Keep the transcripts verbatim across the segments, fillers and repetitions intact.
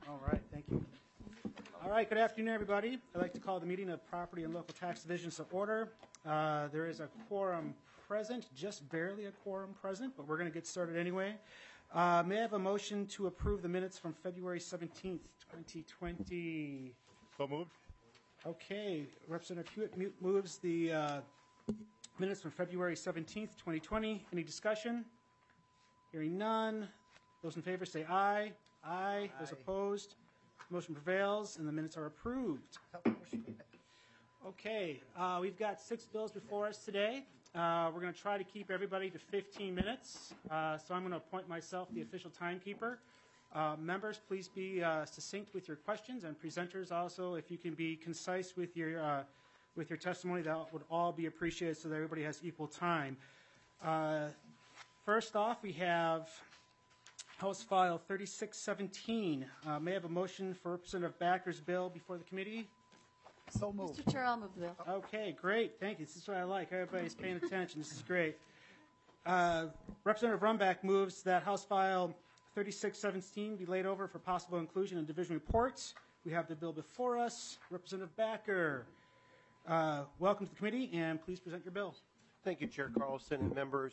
All right, thank you. All right, good afternoon, everybody. I'd like to call the meeting of Property and Local Tax Divisions to order. Uh, There is a quorum present, just barely a quorum present, but we're going to get started anyway. Uh, May I have a motion to approve the minutes from February seventeenth, twenty twenty? So moved. Okay, Representative Hewitt mu- moves the uh, minutes from February seventeenth, twenty twenty. Any discussion? Hearing none. Those in favor say aye. Aye. Those opposed? Motion prevails, and the minutes are approved. Okay, uh, we've got six bills before us today. Uh, We're going to try to keep everybody to fifteen minutes, uh, so I'm going to appoint myself the official timekeeper. Uh, Members, please be uh, succinct with your questions, and presenters also, if you can be concise with your, uh, with your testimony, that would all be appreciated so that everybody has equal time. Uh, First off, we have House File thirty-six seventeen. Uh, May I have a motion for Representative Backer's bill before the committee? So moved. Mister Chair, I'll move the bill. Okay, great, thank you. This is what I like. Everybody's paying attention. This is great. Uh, Representative Rumback moves that House File thirty-six seventeen be laid over for possible inclusion in division reports. We have the bill before us. Representative Backer, uh, welcome to the committee, and please present your bill. Thank you, Chair Carlson and members.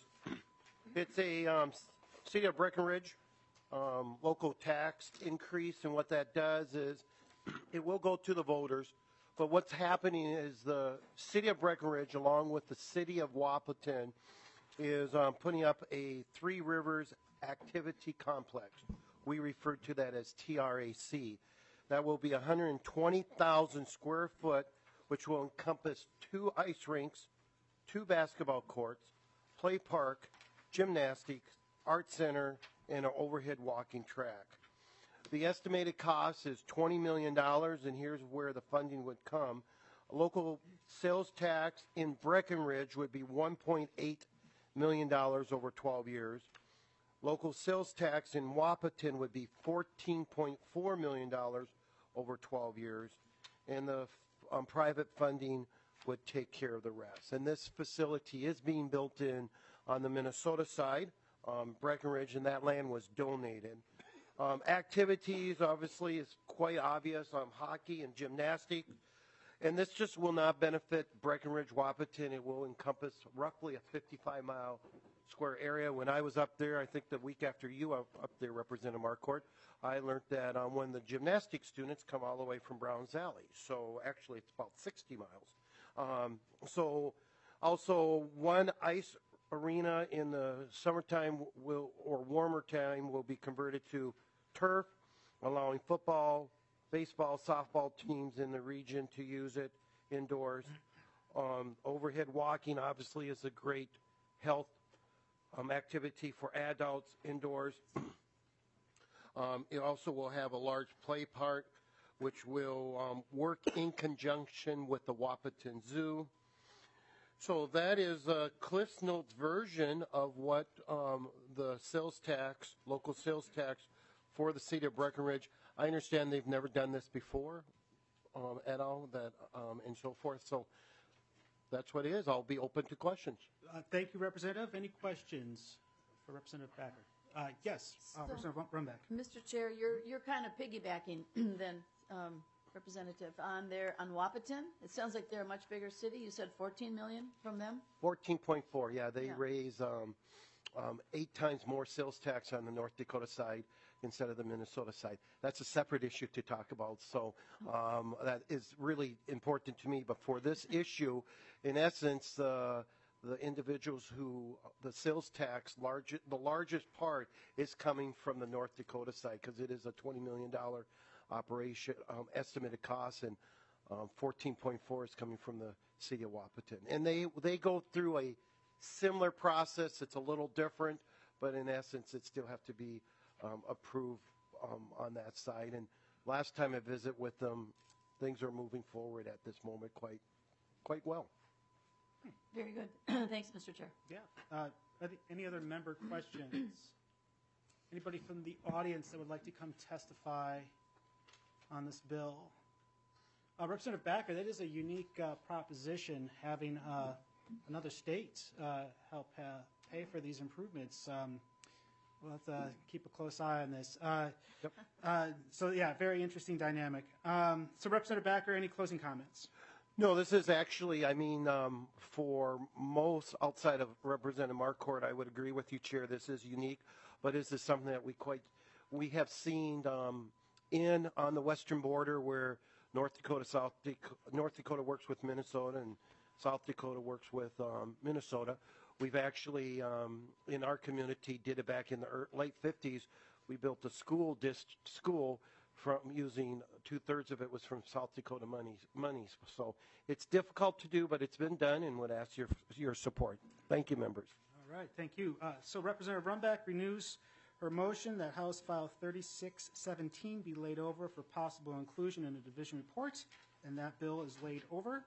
It's a um, City of Breckenridge um, local tax increase, and what that does is it will go to the voters. But what's happening is the City of Breckenridge, along with the City of Wapaton, is um, putting up a Three Rivers Activity Complex. We refer to that as T R A C. That will be one hundred twenty thousand square foot, which will encompass two ice rinks, two basketball courts, play park, gymnastics, art center, and an overhead walking track. The estimated cost is twenty million dollars, and here's where the funding would come. A local sales tax in Breckenridge would be one point eight million dollars over twelve years. Local sales tax in Wapaton would be fourteen point four million dollars over twelve years, and the um, private funding would take care of the rest. And this facility is being built in on the Minnesota side, um, Breckenridge, and that land was donated. Um, activities, obviously, is quite obvious, um, hockey and gymnastics. And this just will not benefit Breckenridge, Wapaton. It will encompass roughly a fifty-five mile square area. When I was up there, I think the week after you were up there, Representative Marquardt, I learned that um, when the gymnastics students come all the way from Browns Valley. So actually, it's about sixty miles. Um, so also one ice arena in the summertime will, or warmer time, will be converted to turf, allowing football, baseball, softball teams in the region to use it indoors. Um, overhead walking obviously is a great health um, activity for adults indoors. um, it also will have a large play park, which will um, work in conjunction with the Wapaton Zoo. So that is a Cliff's Notes version of what um, the sales tax, local sales tax for the City of Breckenridge. I understand they've never done this before um, at all, that um, and so forth. So that's what it is. I'll be open to questions. Uh, Thank you, Representative. Any questions for Representative Backer? Uh, Yes, uh, So- Representative Rumback. Mister Chair, you're, you're kind of piggybacking then, um, Representative, on there, on Wapaton. It sounds like they're a much bigger city. You said fourteen million from them? fourteen point four, yeah, they Yeah. raise um, um, eight times more sales tax on the North Dakota side instead of the Minnesota side. That's a separate issue to talk about, so um, that is really important to me. But for this issue, in essence, uh, the individuals who, the sales tax, large, the largest part is coming from the North Dakota side, because it is a twenty million dollars operation, um, estimated cost, and um, fourteen point four is coming from the City of Wapaton. And they, they go through a similar process. It's a little different, but in essence, it still have to be um, approved um, on that side. And last time I visited with them, things are moving forward at this moment quite, quite well. Very good. Thanks, Mister Chair. Yeah. Uh, are there Any other member questions? Anybody from the audience that would like to come testify on this bill? Uh, Representative Backer, that is a unique uh, proposition, having uh, another state uh, help uh, pay for these improvements. Um, We'll have to keep a close eye on this. Uh, Yep. uh, So, yeah, very interesting dynamic. Um, So Representative Backer, any closing comments? No, this is actually, I mean, um, for most outside of Representative Marquardt, I would agree with you, Chair. This is unique, but this is something that we quite, we have seen um, in on the western border where North Dakota, South Dakota, North Dakota works with Minnesota and South Dakota works with um, Minnesota. We've actually, um, in our community, did it back in the ear- late fifties. We built a school dist school from using two-thirds of it was from South Dakota monies. monies. So it's difficult to do, but it's been done, and would ask your your support. Thank you, members. All right, thank you. Uh, So Representative Rumback renews her motion that House File thirty-six seventeen be laid over for possible inclusion in the division report, and that bill is laid over.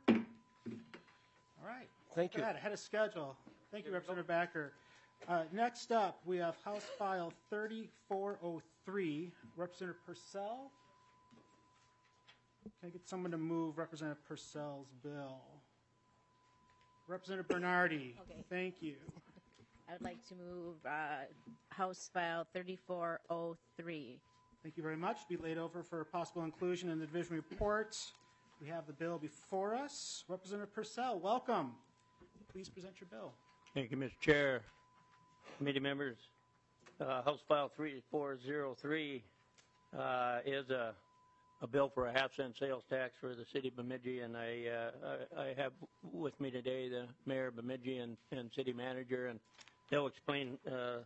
All right. Thank Look at you. that, ahead of schedule. Thank you, Representative Backer. Uh, Next up, we have House File thirty-four oh three. Representative Purcell. Can I get someone to move Representative Purcell's bill? Representative Bernardi. Okay. Thank you. I would like to move uh, House File thirty-four oh three. Thank you very much. Be laid over for possible inclusion in the division report. We have the bill before us. Representative Purcell, welcome. Please present your bill. Thank you, Mister Chair, committee members. Uh, House File thirty-four oh three uh, is a, a bill for a half cent sales tax for the city of Bemidji, and I, uh, I, I have with me today the mayor of Bemidji and, and city manager, and they'll explain uh,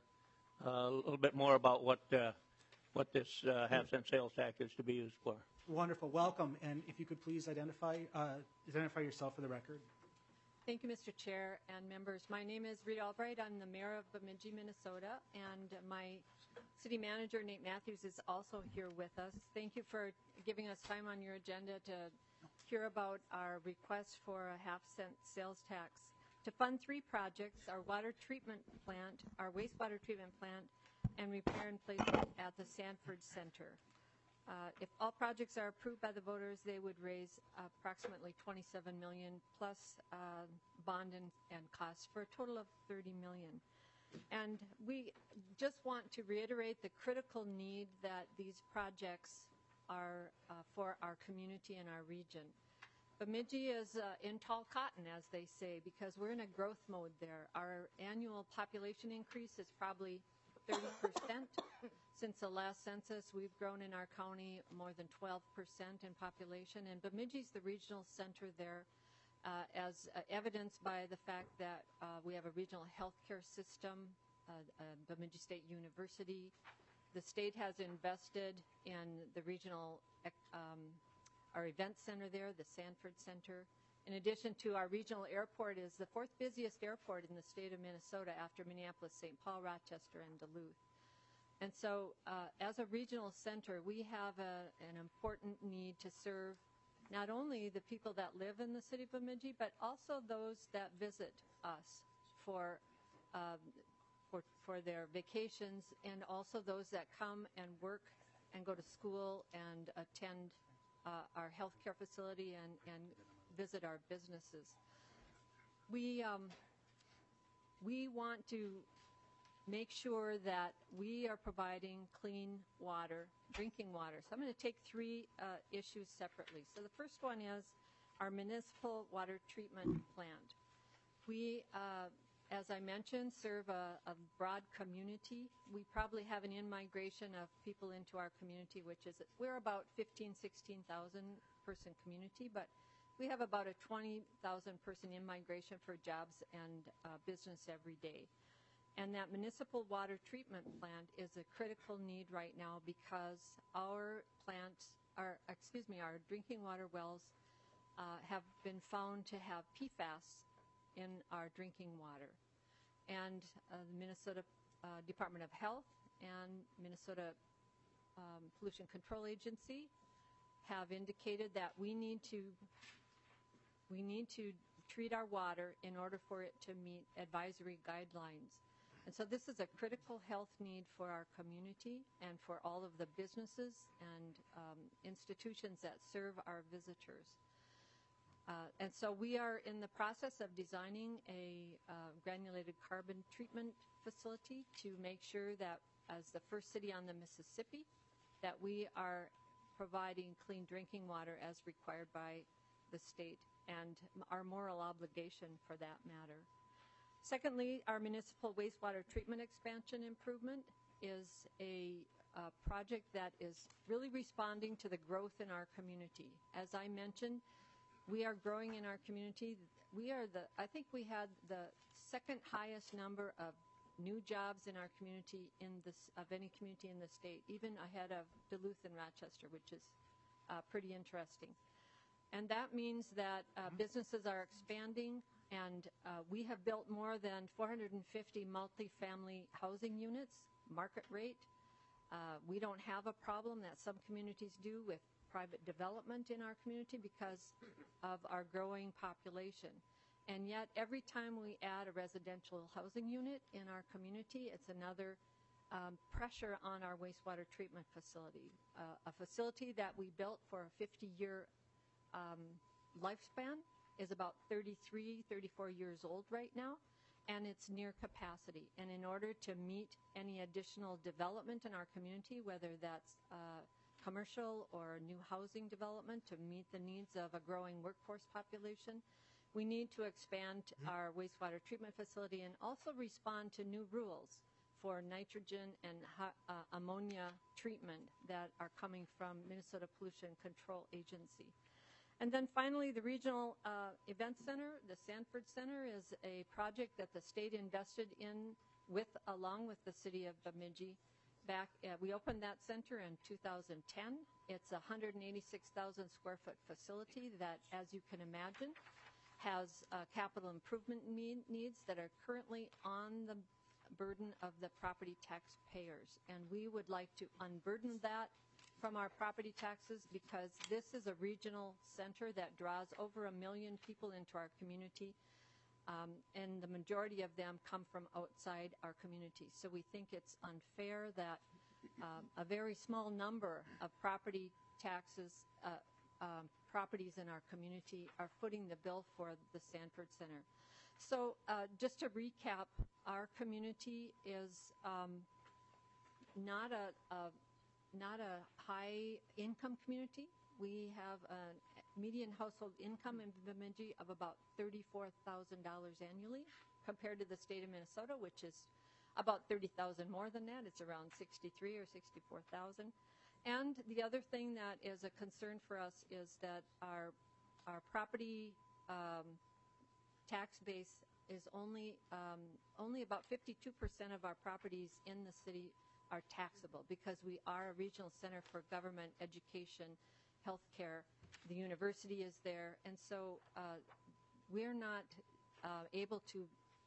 a little bit more about what uh, what this uh, half cent sales tax is to be used for. Wonderful, welcome. And if you could please identify uh, identify yourself for the record. Thank you, Mister Chair and members. My name is Rita Albright. I'm the mayor of Bemidji, Minnesota, and my city manager, Nate Matthews, is also here with us. Thank you for giving us time on your agenda to hear about our request for a half cent sales tax to fund three projects: our water treatment plant, our wastewater treatment plant, and repair and placement at the Sanford Center. Uh, if all projects are approved by the voters, they would raise approximately twenty-seven million dollars plus uh, bond and, and costs for a total of thirty million dollars. And we just want to reiterate the critical need that these projects are uh, for our community and our region. Bemidji is uh, in tall cotton, as they say, because we're in a growth mode there. Our annual population increase is probably thirty percent. Since the last census, we've grown in our county more than twelve percent in population, and Bemidji's the regional center there, uh, as uh, evidenced by the fact that uh, we have a regional healthcare system, uh, uh, Bemidji State University. The state has invested in the regional, um, our event center there, the Sanford Center. In addition to our regional airport is the fourth busiest airport in the state of Minnesota after Minneapolis, Saint Paul, Rochester, and Duluth. And so uh, as a regional center, we have a, an important need to serve not only the people that live in the city of Bemidji, but also those that visit us for, um, for, for their vacations, and also those that come and work and go to school and attend uh, our healthcare facility and, and visit our businesses. We, um, we want to make sure that we are providing clean water, drinking water. So I'm going to take three uh, issues separately. So the first one is our municipal water treatment plant. We, uh, as I mentioned, serve a, a broad community. We probably have an in-migration of people into our community, which is, we're about fifteen, sixteen thousand person community, but we have about a twenty thousand person in-migration for jobs and uh, business every day. And that municipal water treatment plant is a critical need right now because our plants, our, excuse me, our drinking water wells uh, have been found to have P FAS in our drinking water. And uh, the Minnesota uh, Department of Health and Minnesota um, Pollution Control Agency have indicated that we need to we need to treat our water in order for it to meet advisory guidelines. And so this is a critical health need for our community and for all of the businesses and um, institutions that serve our visitors. Uh, and so we are in the process of designing a uh, granulated carbon treatment facility to make sure that as the first city on the Mississippi, that we are providing clean drinking water as required by the state and our moral obligation for that matter. Secondly, our municipal wastewater treatment expansion improvement is a uh, project that is really responding to the growth in our community. As I mentioned, we are growing in our community. We are the, I think we had the second highest number of new jobs in our community in this, of any community in the state, even ahead of Duluth and Rochester, which is uh, pretty interesting. And that means that uh, businesses are expanding, and uh, we have built more than four hundred fifty multifamily housing units, market rate. Uh, we don't have a problem that some communities do with private development in our community because of our growing population. And yet, every time we add a residential housing unit in our community, it's another um, pressure on our wastewater treatment facility, uh, a facility that we built for a fifty-year um, lifespan is about thirty-three, thirty-four years old right now, and it's near capacity. And in order to meet any additional development in our community, whether that's uh, commercial or new housing development to meet the needs of a growing workforce population, we need to expand our wastewater treatment facility and also respond to new rules for nitrogen and uh, ammonia treatment that are coming from Minnesota Pollution Control Agency. And then finally, the Regional uh, Event Center, the Sanford Center, is a project that the state invested in with, along with the city of Bemidji. Back, uh, we opened that center in two thousand ten. It's a one hundred eighty-six thousand square foot facility that, as you can imagine, has uh, capital improvement need, needs that are currently on the burden of the property taxpayers. And we would like to unburden that from our property taxes because this is a regional center that draws over a million people into our community, um, and the majority of them come from outside our community. So we think it's unfair that um, a very small number of property taxes uh, um, properties in our community are footing the bill for the Sanford Center. So uh, just to recap, our community is um, not a, a not a high income community. We have a median household income in Bemidji of about thirty-four thousand dollars annually compared to the state of Minnesota, which is about thirty thousand more than that. It's around sixty-three or sixty-four thousand. And the other thing that is a concern for us is that our our property um, tax base is only um, only about fifty-two percent of our properties in the city are taxable because we are a regional center for government, education, healthcare. The university is there, and so uh, we're not uh, able to,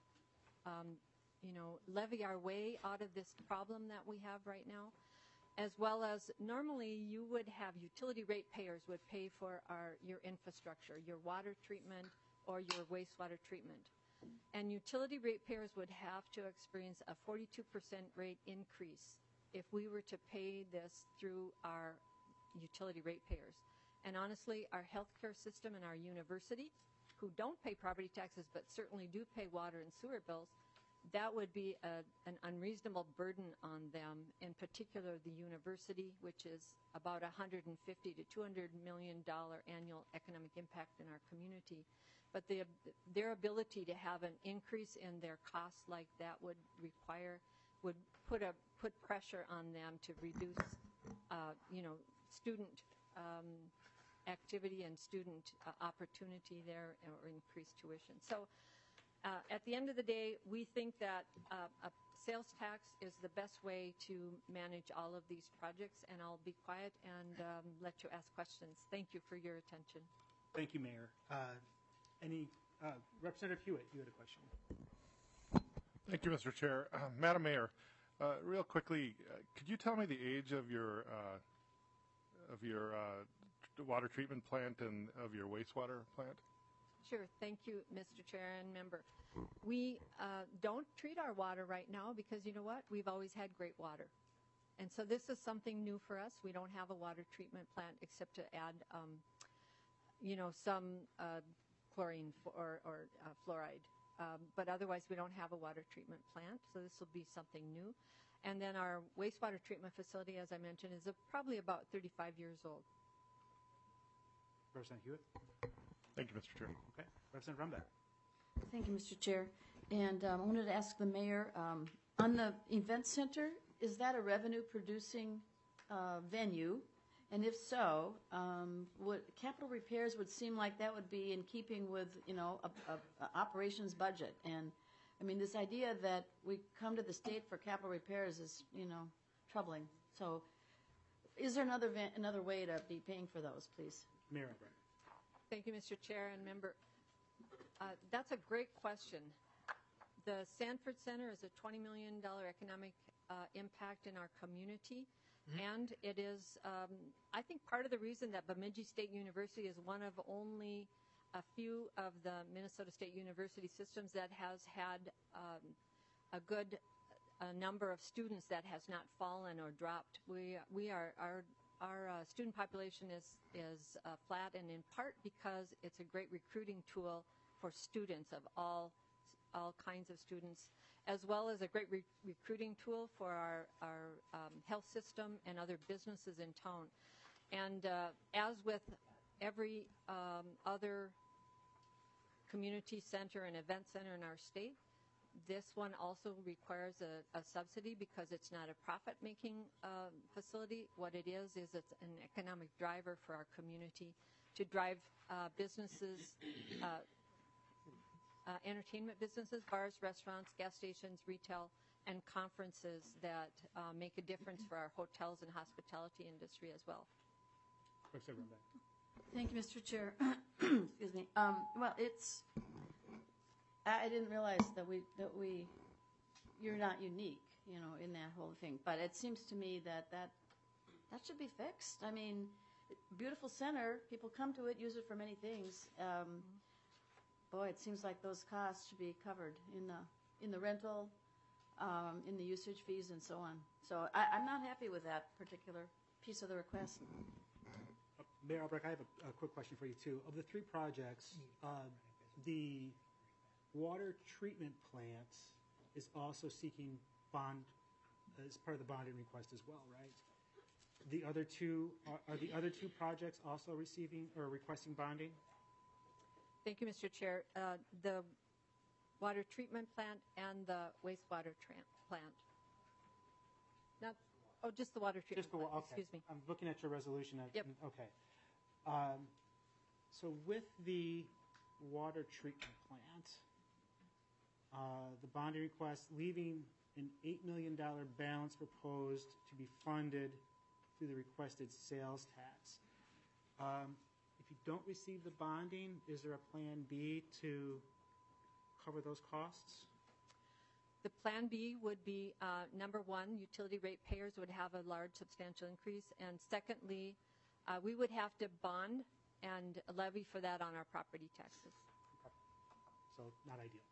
um, you know, levy our way out of this problem that we have right now. As well as normally you would have utility rate payers would pay for our your infrastructure, your water treatment or your wastewater treatment. And utility ratepayers would have to experience a forty-two percent rate increase if we were to pay this through our utility ratepayers. And honestly, our healthcare system and our university, who don't pay property taxes but certainly do pay water and sewer bills, that would be a, an unreasonable burden on them, in particular the university, which is about one hundred fifty to two hundred million dollars annual economic impact in our community. But the, their ability to have an increase in their costs like that would require, would put a put pressure on them to reduce, uh, you know, student um, activity and student uh, opportunity there, or increase tuition. So uh, at the end of the day, we think that uh, a sales tax is the best way to manage all of these projects, and I'll be quiet and um, let you ask questions. Thank you for your attention. Thank you, Mayor. Uh, any uh, Representative Hewitt, you had a question. Thank you, Mister Chair. Uh, Madam Mayor, uh, real quickly, uh, could you tell me the age of your uh, of your uh, water treatment plant and of your wastewater plant? Sure. Thank you, Mister Chair and member. We uh, don't treat our water right now because, you know what, we've always had great water. And so this is something new for us. We don't have a water treatment plant except to add, um, you know, some uh, chlorine or, or uh, fluoride. Um, but otherwise, we don't have a water treatment plant. So this will be something new. And then our wastewater treatment facility, as I mentioned, is uh, probably about thirty-five years old. Representative Hewitt? Thank you, Mister Chair. Okay. Representative Rumback? Thank you, Mister Chair. And um, I wanted to ask the mayor, um, on the event center, is that a revenue-producing uh, venue? And if so, um, would, capital repairs would seem like that would be in keeping with, you know, a, a, a operations budget. And, I mean, this idea that we come to the state for capital repairs is, you know, troubling. So is there another, va- another way to be paying for those, please? Mayor Albright? Thank you, Mister Chair and member. Uh, that's a great question. The Sanford Center is a twenty million dollars economic uh, impact in our community. And it is, um, I think, part of the reason that Bemidji State University is one of only a few of the Minnesota State University systems that has had um, a good a number of students that has not fallen or dropped. We we are our our uh, student population is is uh, flat, and in part because it's a great recruiting tool for students of all all kinds of students, as well as a great re- recruiting tool for our, our um, health system and other businesses in town. And uh, as with every um, other community center and event center in our state, this one also requires a, a subsidy because it's not a profit-making um, facility. What it is, is it's an economic driver for our community to drive uh, businesses, uh, Uh, entertainment businesses, bars, restaurants, gas stations, retail, and conferences that uh, make a difference for our hotels and hospitality industry as well. Representative Rumback? Thank you, Mister Chair. Excuse me. Um, well, it's, I I didn't realize that we, that we, you're not unique, you know, in that whole thing. But it seems to me that that, that should be fixed. I mean, beautiful center, people come to it, use it for many things. Um, Boy, it seems like those costs should be covered in the, in the rental, um, in the usage fees and so on. So I, I'm not happy with that particular piece of the request. Uh, Mayor Albrecht, I have a, a quick question for you, too. Of the three projects, uh, the water treatment plant is also seeking bond, as part of the bonding request as well, right? The other two, are, are the other two projects also receiving or requesting bonding? Thank you, Mister Chair. Uh, the water treatment plant and the wastewater tra- plant. Not, oh, just the water treatment Just the, plant. wa- okay. Excuse me. I'm looking at your resolution. I- Yep. Okay. Um, So with the water treatment plant, uh, the bonding request leaving an eight million dollars balance proposed to be funded through the requested sales tax. Um, If you don't receive the bonding, is there a plan B to cover those costs? The plan B would be, uh, number one, utility ratepayers would have a large substantial increase. And secondly, uh, we would have to bond and levy for that on our property taxes. So not ideal.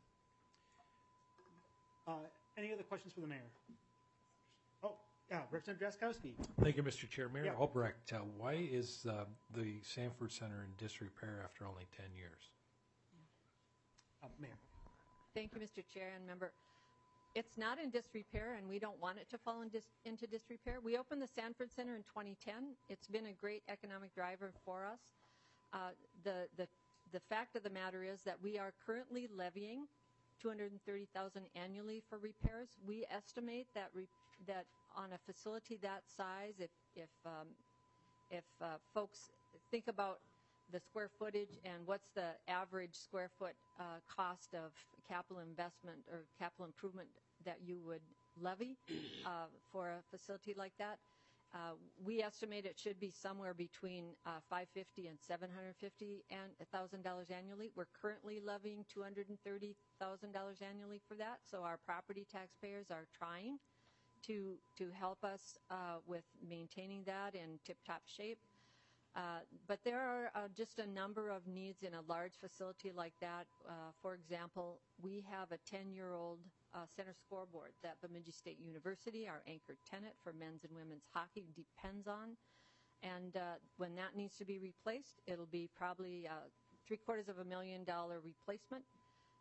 Uh, Any other questions for the mayor? Oh, yeah, Representative Drazkowski. Thank you, Mister Chair. Mayor Yeah. Albrecht, uh, why is uh, the Sanford Center in disrepair after only ten years? Uh, Mayor. Thank you, Mister Chair and member. It's not in disrepair, and we don't want it to fall in dis- into disrepair. We opened the Sanford Center in twenty ten. It's been a great economic driver for us. Uh, the, the, the fact of the matter is that we are currently levying two hundred thirty thousand dollars annually for repairs. We estimate that re- that on a facility that size, if, if, um, if uh, folks think about the square footage and what's the average square foot uh, cost of capital investment or capital improvement that you would levy uh, for a facility like that, uh, we estimate it should be somewhere between uh, five hundred fifty thousand dollars and seven hundred fifty thousand dollars annually. We're currently levying two hundred thirty thousand dollars annually for that, so our property taxpayers are trying to to help us uh, with maintaining that in tip-top shape. Uh, but there are uh, just a number of needs in a large facility like that. Uh, for example, we have a ten-year-old uh, center scoreboard that Bemidji State University, our anchor tenant for men's and women's hockey, depends on. And uh, when that needs to be replaced, it'll be probably uh, three quarters of a million dollar replacement.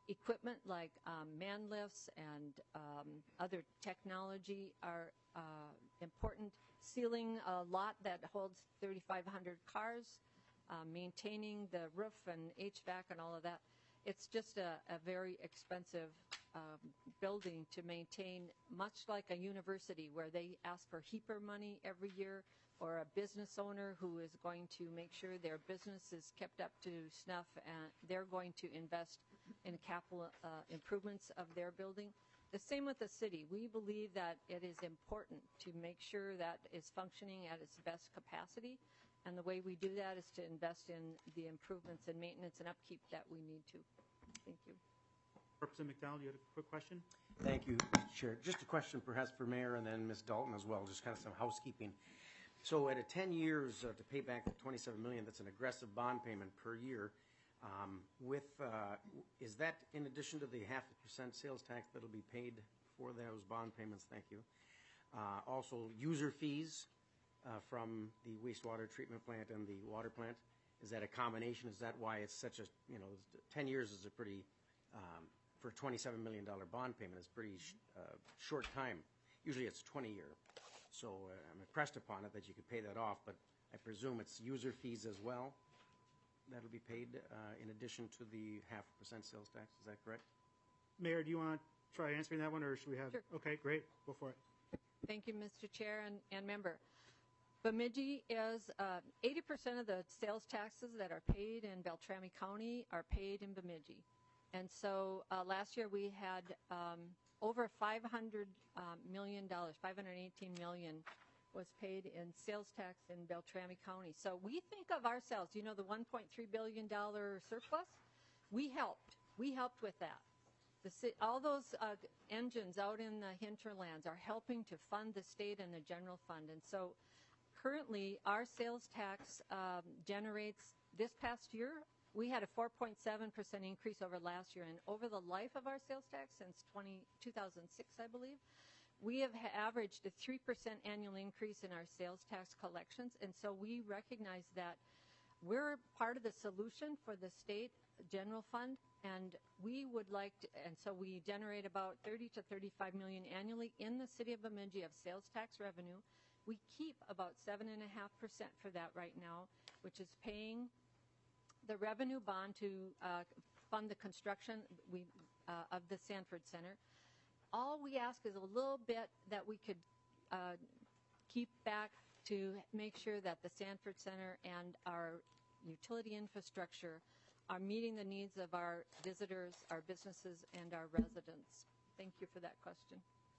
equipment like um, man lifts and um, other technology are uh, important. Sealing a lot that holds thirty-five hundred cars, uh, maintaining the roof and H V A C and all of that. It's just a, a very expensive um, building to maintain, much like a university where they ask for HEAPR money every year, or a business owner who is going to make sure their business is kept up to snuff, and they're going to invest in capital uh, improvements of their building. The same with the city. We believe that it is important to make sure that it's functioning at its best capacity, and the way we do that is to invest in the improvements and maintenance and upkeep that we need to. Thank you. Representative McDonald, you had a quick question? Thank you, Mister Chair. Just a question perhaps for Mayor and then Miz Dalton as well, just kind of some housekeeping. So at a ten years uh, to pay back the twenty-seven million dollars, that's an aggressive bond payment per year. Um, with, uh, is that in addition to the half a percent sales tax that'll be paid for those bond payments? Thank you. Uh, also, user fees uh, from the wastewater treatment plant and the water plant. Is that a combination? Is that why it's such a, you know, ten years is a pretty, um, for a twenty-seven million dollars bond payment, is pretty sh uh, short time. Usually it's twenty year. So uh, I'm impressed upon it that you could pay that off, but I presume it's user fees as well that'll be paid uh, in addition to the half percent sales tax. Is that correct? Mayor, do you want to try answering that one, or should we have? Sure. Okay, great. Go for it. Thank you, Mister Chair and, and member. Bemidji is uh, eighty percent of the sales taxes that are paid in Beltrami County are paid in Bemidji. And so uh, last year we had um, over five hundred um, million dollars, five hundred eighteen million dollars was paid in sales tax in Beltrami County. So we think of ourselves, you know, the one point three billion dollars surplus, we helped. We helped with that. The, all those uh, engines out in the hinterlands are helping to fund the state and the general fund. And so currently our sales tax um, generates, this past year, we had a four point seven percent increase over last year. And over the life of our sales tax, since two thousand six, I believe, we have averaged a three percent annual increase in our sales tax collections. And so we recognize that we're part of the solution for the state general fund. And we would like to, and so we generate about thirty to thirty-five million annually in the city of Bemidji of sales tax revenue. We keep about seven and a half percent for that right now, which is paying the revenue bond to uh, fund the construction we, uh, of the Sanford Center. All we ask is a little bit that we could uh, keep back to make sure that the Sanford Center and our utility infrastructure are meeting the needs of our visitors, our businesses, and our residents. Thank you for that question.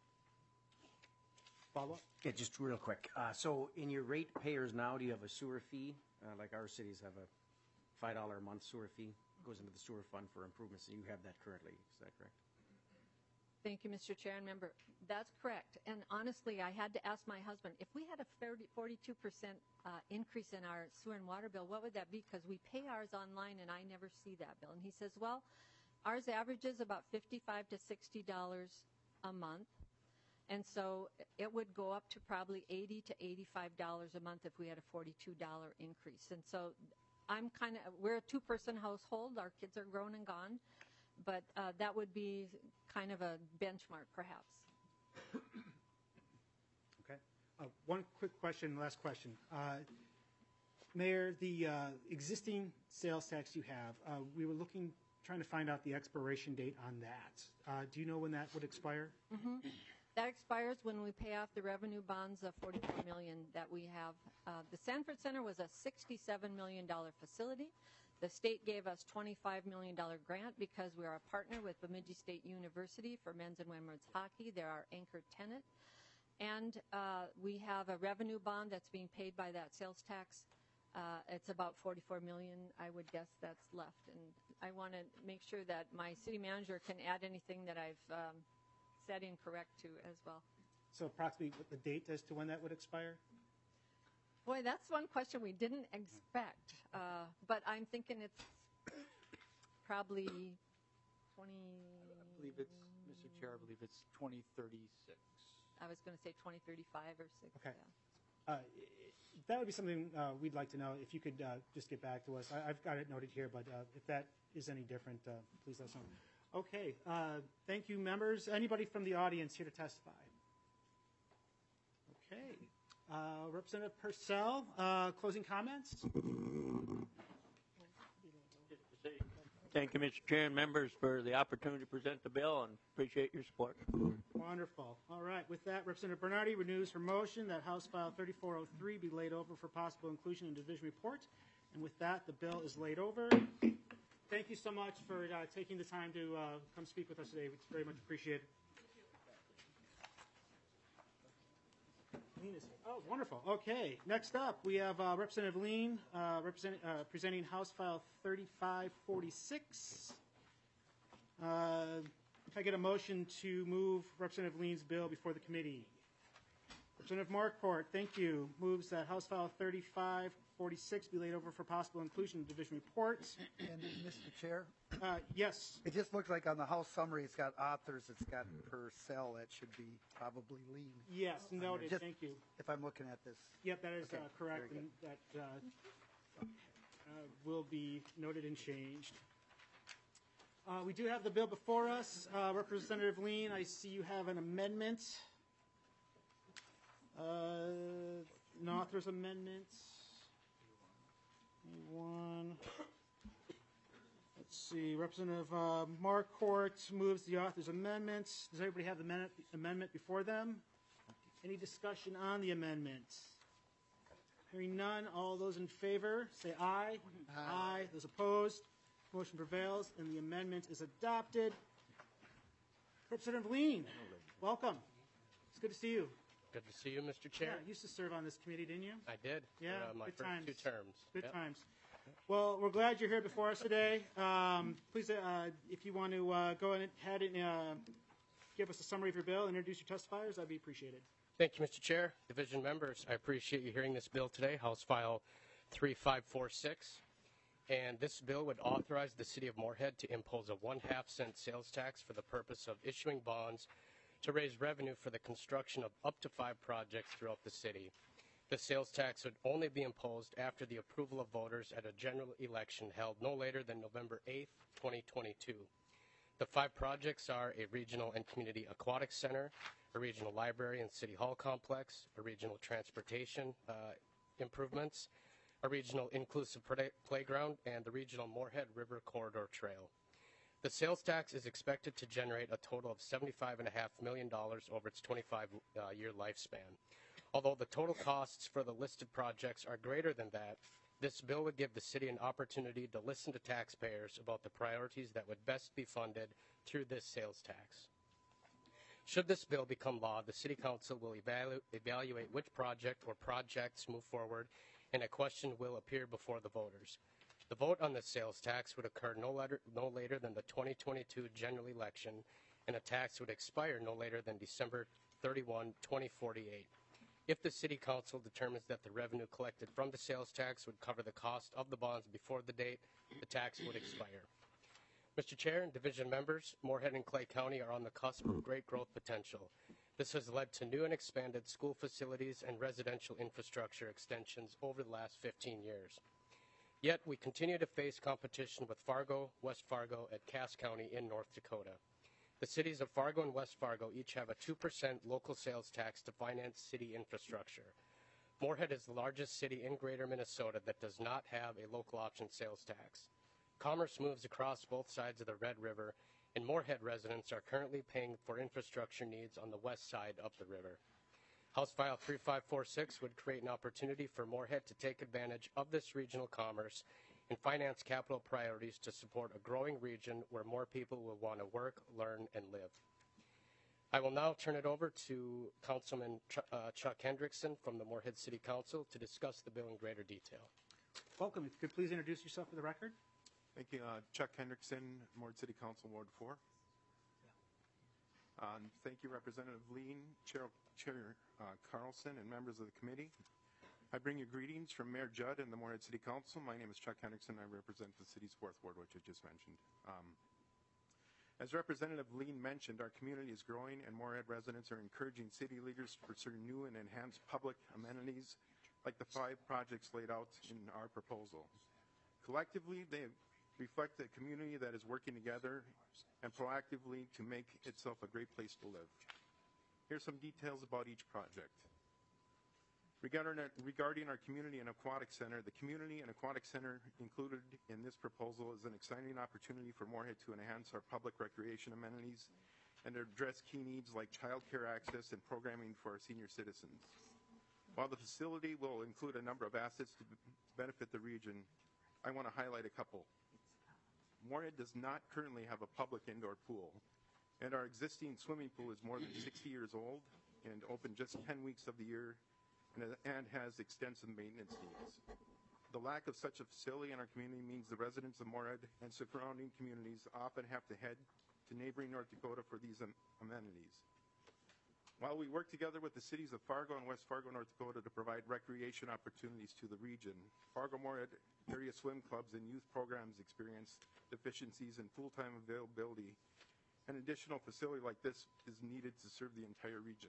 Follow-up? Yeah, just real quick. Uh, so in your rate payers now, do you have a sewer fee? Uh, like our cities have a five dollars a month sewer fee. It goes into the sewer fund for improvements, and you have that currently. Is that correct? Thank you, Mister Chair and member. That's correct. And honestly, I had to ask my husband, if we had a forty-two percent uh, increase in our sewer and water bill, what would that be? Because we pay ours online and I never see that bill. And he says, well, ours averages about fifty-five to sixty dollars a month. And so it would go up to probably eighty to eighty-five dollars a month if we had a forty-two dollar increase. And so I'm kind of, we're a two-person household. Our kids are grown and gone. But uh, that would be kind of a benchmark, perhaps. Okay. Uh, one quick question, last question. Uh, Mayor, the uh, existing sales tax you have, uh, we were looking, trying to find out the expiration date on that. Uh, do you know when that would expire? Mm-hmm. That expires when we pay off the revenue bonds of forty-four million dollars that we have. Uh, the Sanford Center was a sixty-seven million dollars facility. The state gave us twenty-five million dollars grant because we are a partner with Bemidji State University for men's and women's hockey. They're our anchor tenant. And uh, we have a revenue bond that's being paid by that sales tax. Uh, it's about forty-four million dollars, I would guess, that's left. And I want to make sure that my city manager can add anything that I've um, said incorrect to as well. So approximately what the date as to when that would expire? Boy, that's one question we didn't expect, uh, but I'm thinking it's probably twenty. I believe it's, Mister Chair, I believe it's twenty thirty-six. I was going to say twenty thirty-five or six. Okay. Yeah. Uh, that would be something uh, we'd like to know. If you could uh, just get back to us. I, I've got it noted here, but uh, if that is any different, uh, please let us know. Okay, uh, thank you, members. Anybody from the audience here to testify? Okay. Uh, Representative Purcell, uh, closing comments? Thank you, Mister Chair and members, for the opportunity to present the bill, and appreciate your support. Wonderful. All right, with that, Representative Bernardi renews her motion that House File thirty-four oh three be laid over for possible inclusion in division report. And with that, the bill is laid over. Thank you so much for uh, taking the time to uh, come speak with us today. It's very much appreciated. Lean is here. Oh, wonderful. Okay, next up, we have uh, Representative Lean uh, represent, uh, presenting House File thirty-five forty-six. Uh, can I get a motion to move Representative Lean's bill before the committee? Representative Marquardt, thank you. Moves that House File thirty-five forty-six be laid over for possible inclusion in division reports. And Mister Chair, Uh, yes. it just looks like on the House summary, it's got authors, it's got per cell. That should be probably lean. Yes, noted. Just- Thank you. If I'm looking at this. Yep, that is Okay, uh, correct, very and that uh, uh, will be noted and changed. Uh, we do have the bill before us. Uh, Representative Lean, I see you have an amendment. Uh, an author's amendment. One. Let's see. Representative uh, Marquardt moves the author's amendment. Does everybody have the amendment- amendment before them? Any discussion on the amendment? Hearing none, all those in favor, say aye. Aye. Those opposed, motion prevails, and the amendment is adopted. Representative Lean, welcome. It's good to see you. Good to see you, Mister Yeah, Chair. you used to serve on this committee, didn't you? I did. Yeah, uh, my good first times. two terms. Good Yep. times. Well, we're glad you're here before us today. Um, please, uh, if you want to uh, go ahead and uh, give us a summary of your bill, introduce your testifiers, that'd be appreciated. Thank you, Mister Chair. Division members, I appreciate you hearing this bill today, House File thirty-five forty-six. And this bill would authorize the City of Moorhead to impose a one-half cent sales tax for the purpose of issuing bonds to raise revenue for the construction of up to five projects throughout the city. The sales tax would only be imposed after the approval of voters at a general election held no later than November eighth, twenty twenty-two. The five projects are a regional and community aquatic center, a regional library and city hall complex, a regional transportation uh, improvements, a regional inclusive playground, and the regional Moorhead River Corridor Trail. The sales tax is expected to generate a total of seventy-five point five million dollars over its twenty-five year lifespan. Although the total costs for the listed projects are greater than that, this bill would give the city an opportunity to listen to taxpayers about the priorities that would best be funded through this sales tax. Should this bill become law, the City Council will evalu- evaluate which project or projects move forward, and a question will appear before the voters. The vote on the sales tax would occur no later, no later than the twenty twenty-two general election, and a tax would expire no later than December thirty-first, twenty forty-eight. If the City Council determines that the revenue collected from the sales tax would cover the cost of the bonds before the date, the tax would expire. Mister Chair and Division members, Moorhead and Clay County are on the cusp of great growth potential. This has led to new and expanded school facilities and residential infrastructure extensions over the last fifteen years. Yet we continue to face competition with Fargo, West Fargo, and Cass County in North Dakota. The cities of Fargo and West Fargo each have a two percent local sales tax to finance city infrastructure. Moorhead is the largest city in Greater Minnesota that does not have a local option sales tax. Commerce moves across both sides of the Red River, and Moorhead residents are currently paying for infrastructure needs on the west side up the river. House File thirty-five forty-six would create an opportunity for Moorhead to take advantage of this regional commerce and finance capital priorities to support a growing region where more people will want to work, learn, and live. I will now turn it over to Councilman Ch- uh, Chuck Hendrickson from the Moorhead City Council to discuss the bill in greater detail. Welcome. If you could please introduce yourself for the record. Thank you. Uh, Chuck Hendrickson, Moorhead City Council, Ward four. Um, thank you, Representative Lean, Chair, Chair uh, Carlson, and members of the committee. I bring you greetings from Mayor Judd and the Moorhead City Council. My name is Chuck Hendrickson. I represent the city's fourth ward, which I just mentioned. Um, as Representative Lean mentioned, our community is growing, and Moorhead residents are encouraging city leaders to pursue new and enhanced public amenities like the five projects laid out in our proposal. Collectively, they reflect a community that is working together and proactively to make itself a great place to live. Here's some details about each project. Regarding our, regarding our Community and Aquatic Center, the Community and Aquatic Center included in this proposal is an exciting opportunity for Moorhead to enhance our public recreation amenities and to address key needs like childcare access and programming for our senior citizens. While the facility will include a number of assets to benefit the region, I want to highlight a couple. Moorhead does not currently have a public indoor pool, and our existing swimming pool is more than sixty years old and open just ten weeks of the year and, and has extensive maintenance needs. The lack of such a facility in our community means the residents of Moorhead and surrounding communities often have to head to neighboring North Dakota for these am- amenities. While we work together with the cities of Fargo and West Fargo, North Dakota to provide recreation opportunities to the region, Fargo-Moorhead area swim clubs and youth programs experience deficiencies in full-time availability. An additional facility like this is needed to serve the entire region.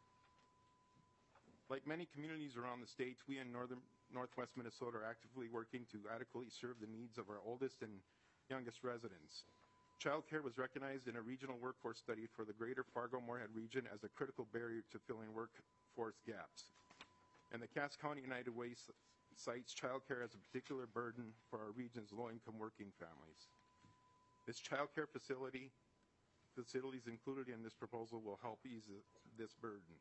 Like many communities around the state, we in northern northwest Minnesota are actively working to adequately serve the needs of our oldest and youngest residents. Childcare was recognized in a regional workforce study for the greater Fargo-Moorhead region as a critical barrier to filling workforce gaps. And the Cass County United Way cites childcare as a particular burden for our region's low-income working families. This childcare facility, facilities included in this proposal will help ease this burden.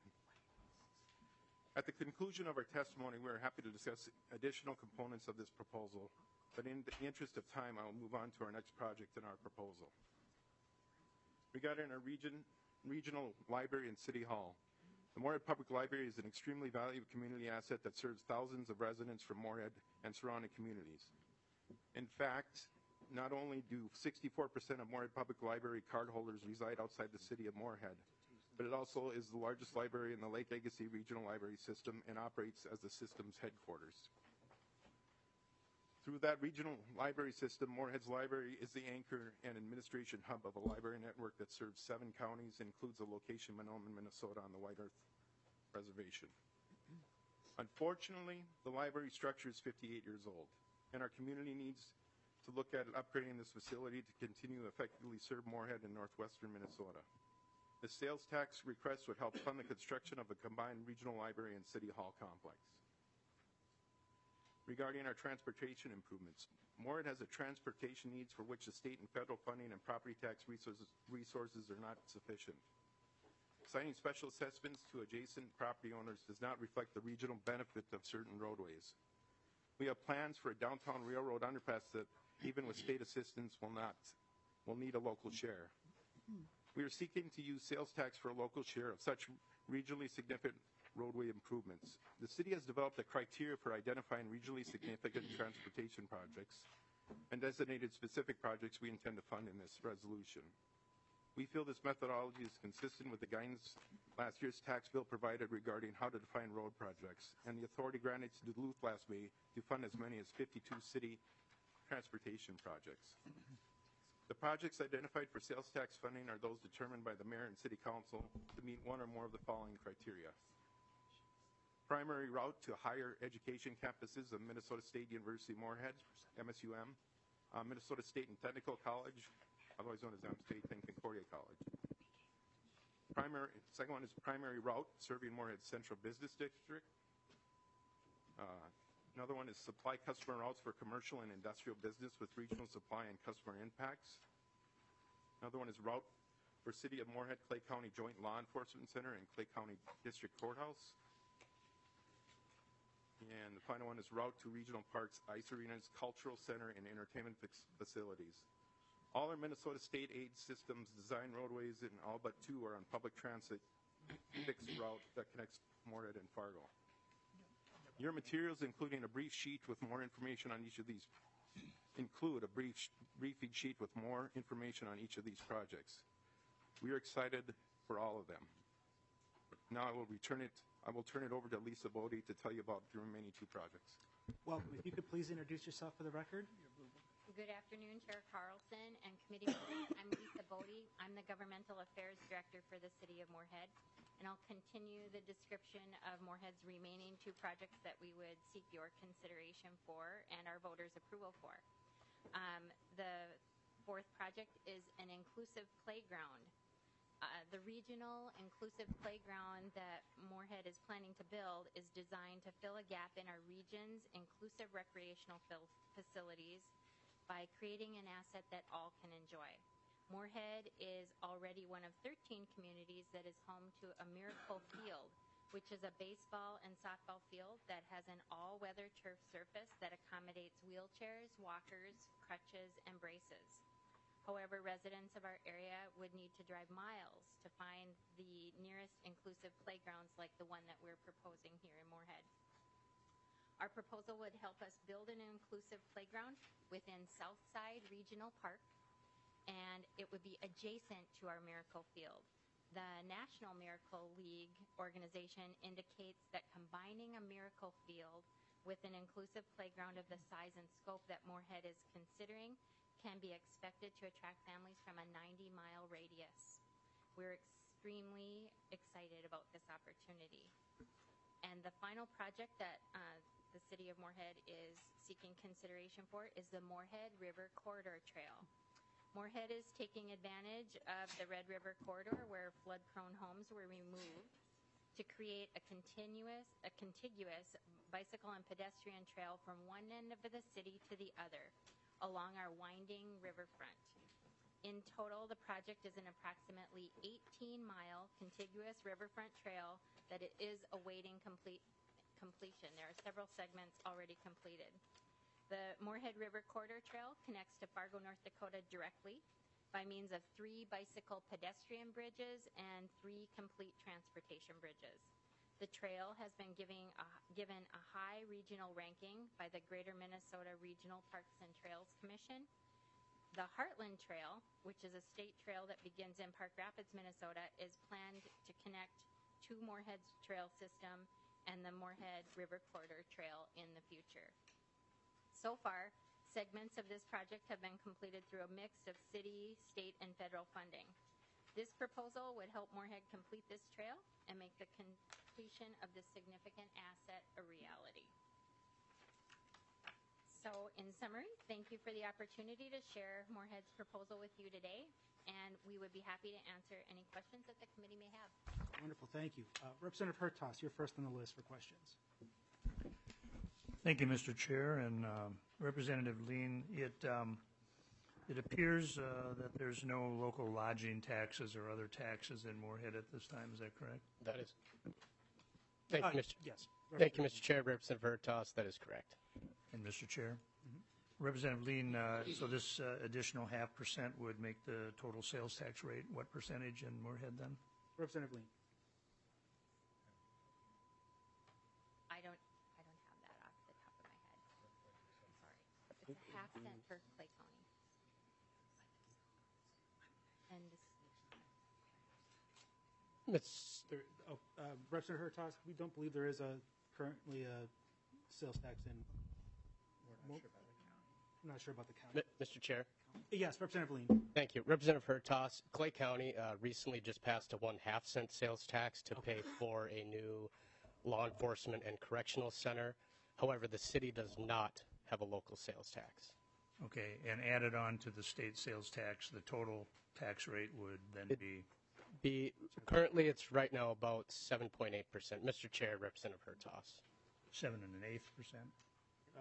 At the conclusion of our testimony, we are happy to discuss additional components of this proposal, but in the interest of time, I will move on to our next project in our proposal. Regarding our region, regional library and city hall, the Moorhead Public Library is an extremely valuable community asset that serves thousands of residents from Moorhead and surrounding communities. In fact, not only do sixty-four percent of Moorhead Public Library cardholders reside outside the city of Moorhead, but it also is the largest library in the Lake Agassiz Regional Library System and operates as the system's headquarters. Through that regional library system, Moorhead's library is the anchor and administration hub of a library network that serves seven counties and includes a location in Mahnomen, Minnesota on the White Earth Reservation. Unfortunately, the library structure is fifty-eight years old, and our community needs to look at upgrading this facility to continue to effectively serve Moorhead and northwestern Minnesota. The sales tax request would help fund the construction of a combined regional library and city hall complex. Regarding our transportation improvements, Moorhead has a transportation needs for which the state and federal funding and property tax resources, resources are not sufficient. Assigning special assessments to adjacent property owners does not reflect the regional benefit of certain roadways. We have plans for a downtown railroad underpass that, even with state assistance, will not will need a local share. We are seeking to use sales tax for a local share of such regionally significant roadway improvements. The city has developed a criteria for identifying regionally significant transportation projects and designated specific projects we intend to fund in this resolution. We feel this methodology is consistent with the guidance last year's tax bill provided regarding how to define road projects and the authority granted to Duluth last May to fund as many as fifty-two city transportation projects. The projects identified for sales tax funding are those determined by the mayor and city council to meet one or more of the following criteria. Primary route to higher education campuses of Minnesota State University Moorhead, M S U M, uh, Minnesota State and Technical College, otherwise known as M State and Concordia College. Primary, second one is primary route serving Moorhead Central Business District. Uh, Another one is supply customer routes for commercial and industrial business with regional supply and customer impacts. Another one is route for City of Moorhead, Clay County Joint Law Enforcement Center and Clay County District Courthouse. And the final one is route to regional parks, ice arenas, cultural center, and entertainment facilities. All our Minnesota state aid systems design roadways, and all but two are on public transit fixed route that connects Moorhead and Fargo. Your materials, including a brief sheet with more information on each of these, include a brief briefing sheet with more information on each of these projects. We are excited for all of them. Now I will return it. I will turn it over to Lisa Bodie to tell you about the remaining two projects. Welcome. If you could please introduce yourself for the record. Good afternoon, Chair Carlson and committee members. I'm Lisa Bodie. I'm the Governmental Affairs Director for the City of Moorhead, and I'll continue the description of Moorhead's remaining two projects that we would seek your consideration for and our voters' approval for. Um, the fourth project is an inclusive playground. Uh, the regional inclusive playground that Moorhead is planning to build is designed to fill a gap in our region's inclusive recreational fil- facilities by creating an asset that all can enjoy. Moorhead is already one of thirteen communities that is home to a Miracle Field, which is a baseball and softball field that has an all-weather turf surface that accommodates wheelchairs, walkers, crutches, and braces. However, residents of our area would need to drive miles to find the nearest inclusive playgrounds like the one that we're proposing here in Moorhead. Our proposal would help us build an inclusive playground within Southside Regional Park, and it would be adjacent to our Miracle Field. The National Miracle League organization indicates that combining a Miracle Field with an inclusive playground of the size and scope that Moorhead is considering can be expected to attract families from a ninety mile radius. We're extremely excited about this opportunity. And the final project that uh, the City of Moorhead is seeking consideration for is the Moorhead River Corridor Trail. Moorhead is taking advantage of the Red River Corridor where flood-prone homes were removed to create a continuous, a contiguous bicycle and pedestrian trail from one end of the city to the other along our winding riverfront. In total, the project is an approximately eighteen mile contiguous riverfront trail that it is awaiting complete completion. There are several segments already completed. The Moorhead River Corridor Trail connects to Fargo, North Dakota directly by means of three bicycle pedestrian bridges and three complete transportation bridges. The trail has been giving a, given a high regional ranking by the Greater Minnesota Regional Parks and Trails Commission. The Heartland Trail, which is a state trail that begins in Park Rapids, Minnesota, is planned to connect to Moorhead's trail system and the Moorhead River Corridor Trail in the future. So far, segments of this project have been completed through a mix of city, state, and federal funding. This proposal would help Moorhead complete this trail and make the completion of this significant asset a reality. So, in summary, thank you for the opportunity to share Moorhead's proposal with you today, and we would be happy to answer any questions that the committee may have. Wonderful, thank you. Uh, Representative Hertaus, you're first on the list for questions. Thank you, Mister Chair, and um, Representative Lean. It um, it appears uh, that there's no local lodging taxes or other taxes in Moorhead at this time. Is that correct? That is. Thank Uh, you, Mister Yes. Thank you, Mister Chair. Representative Hertaus, that is correct. And Mister Chair, Representative Lean. Uh, so this uh, additional half percent would make the total sales tax rate what percentage in Moorhead then? Representative Lean. I don't, I don't have that off the top of my head. Sorry. It's a half cent for Clay County. And this, Miz There, oh, uh, Representative Hertaus, we don't believe there is a currently a sales tax in. We're not sure about the county. I'm not sure about the Mi- county. Mister Chair. Yes, Representative Lean. Thank you. Representative Hertaus, Clay County uh, recently just passed a one half cent sales tax to pay for a new law enforcement and correctional center. However, the city does not have a local sales tax. Okay, and added on to the state sales tax, the total tax rate would then It- be Be currently it's right now about seven point eight percent. Mister Chair, Representative Hertaus. seven and an eighth percent. Uh,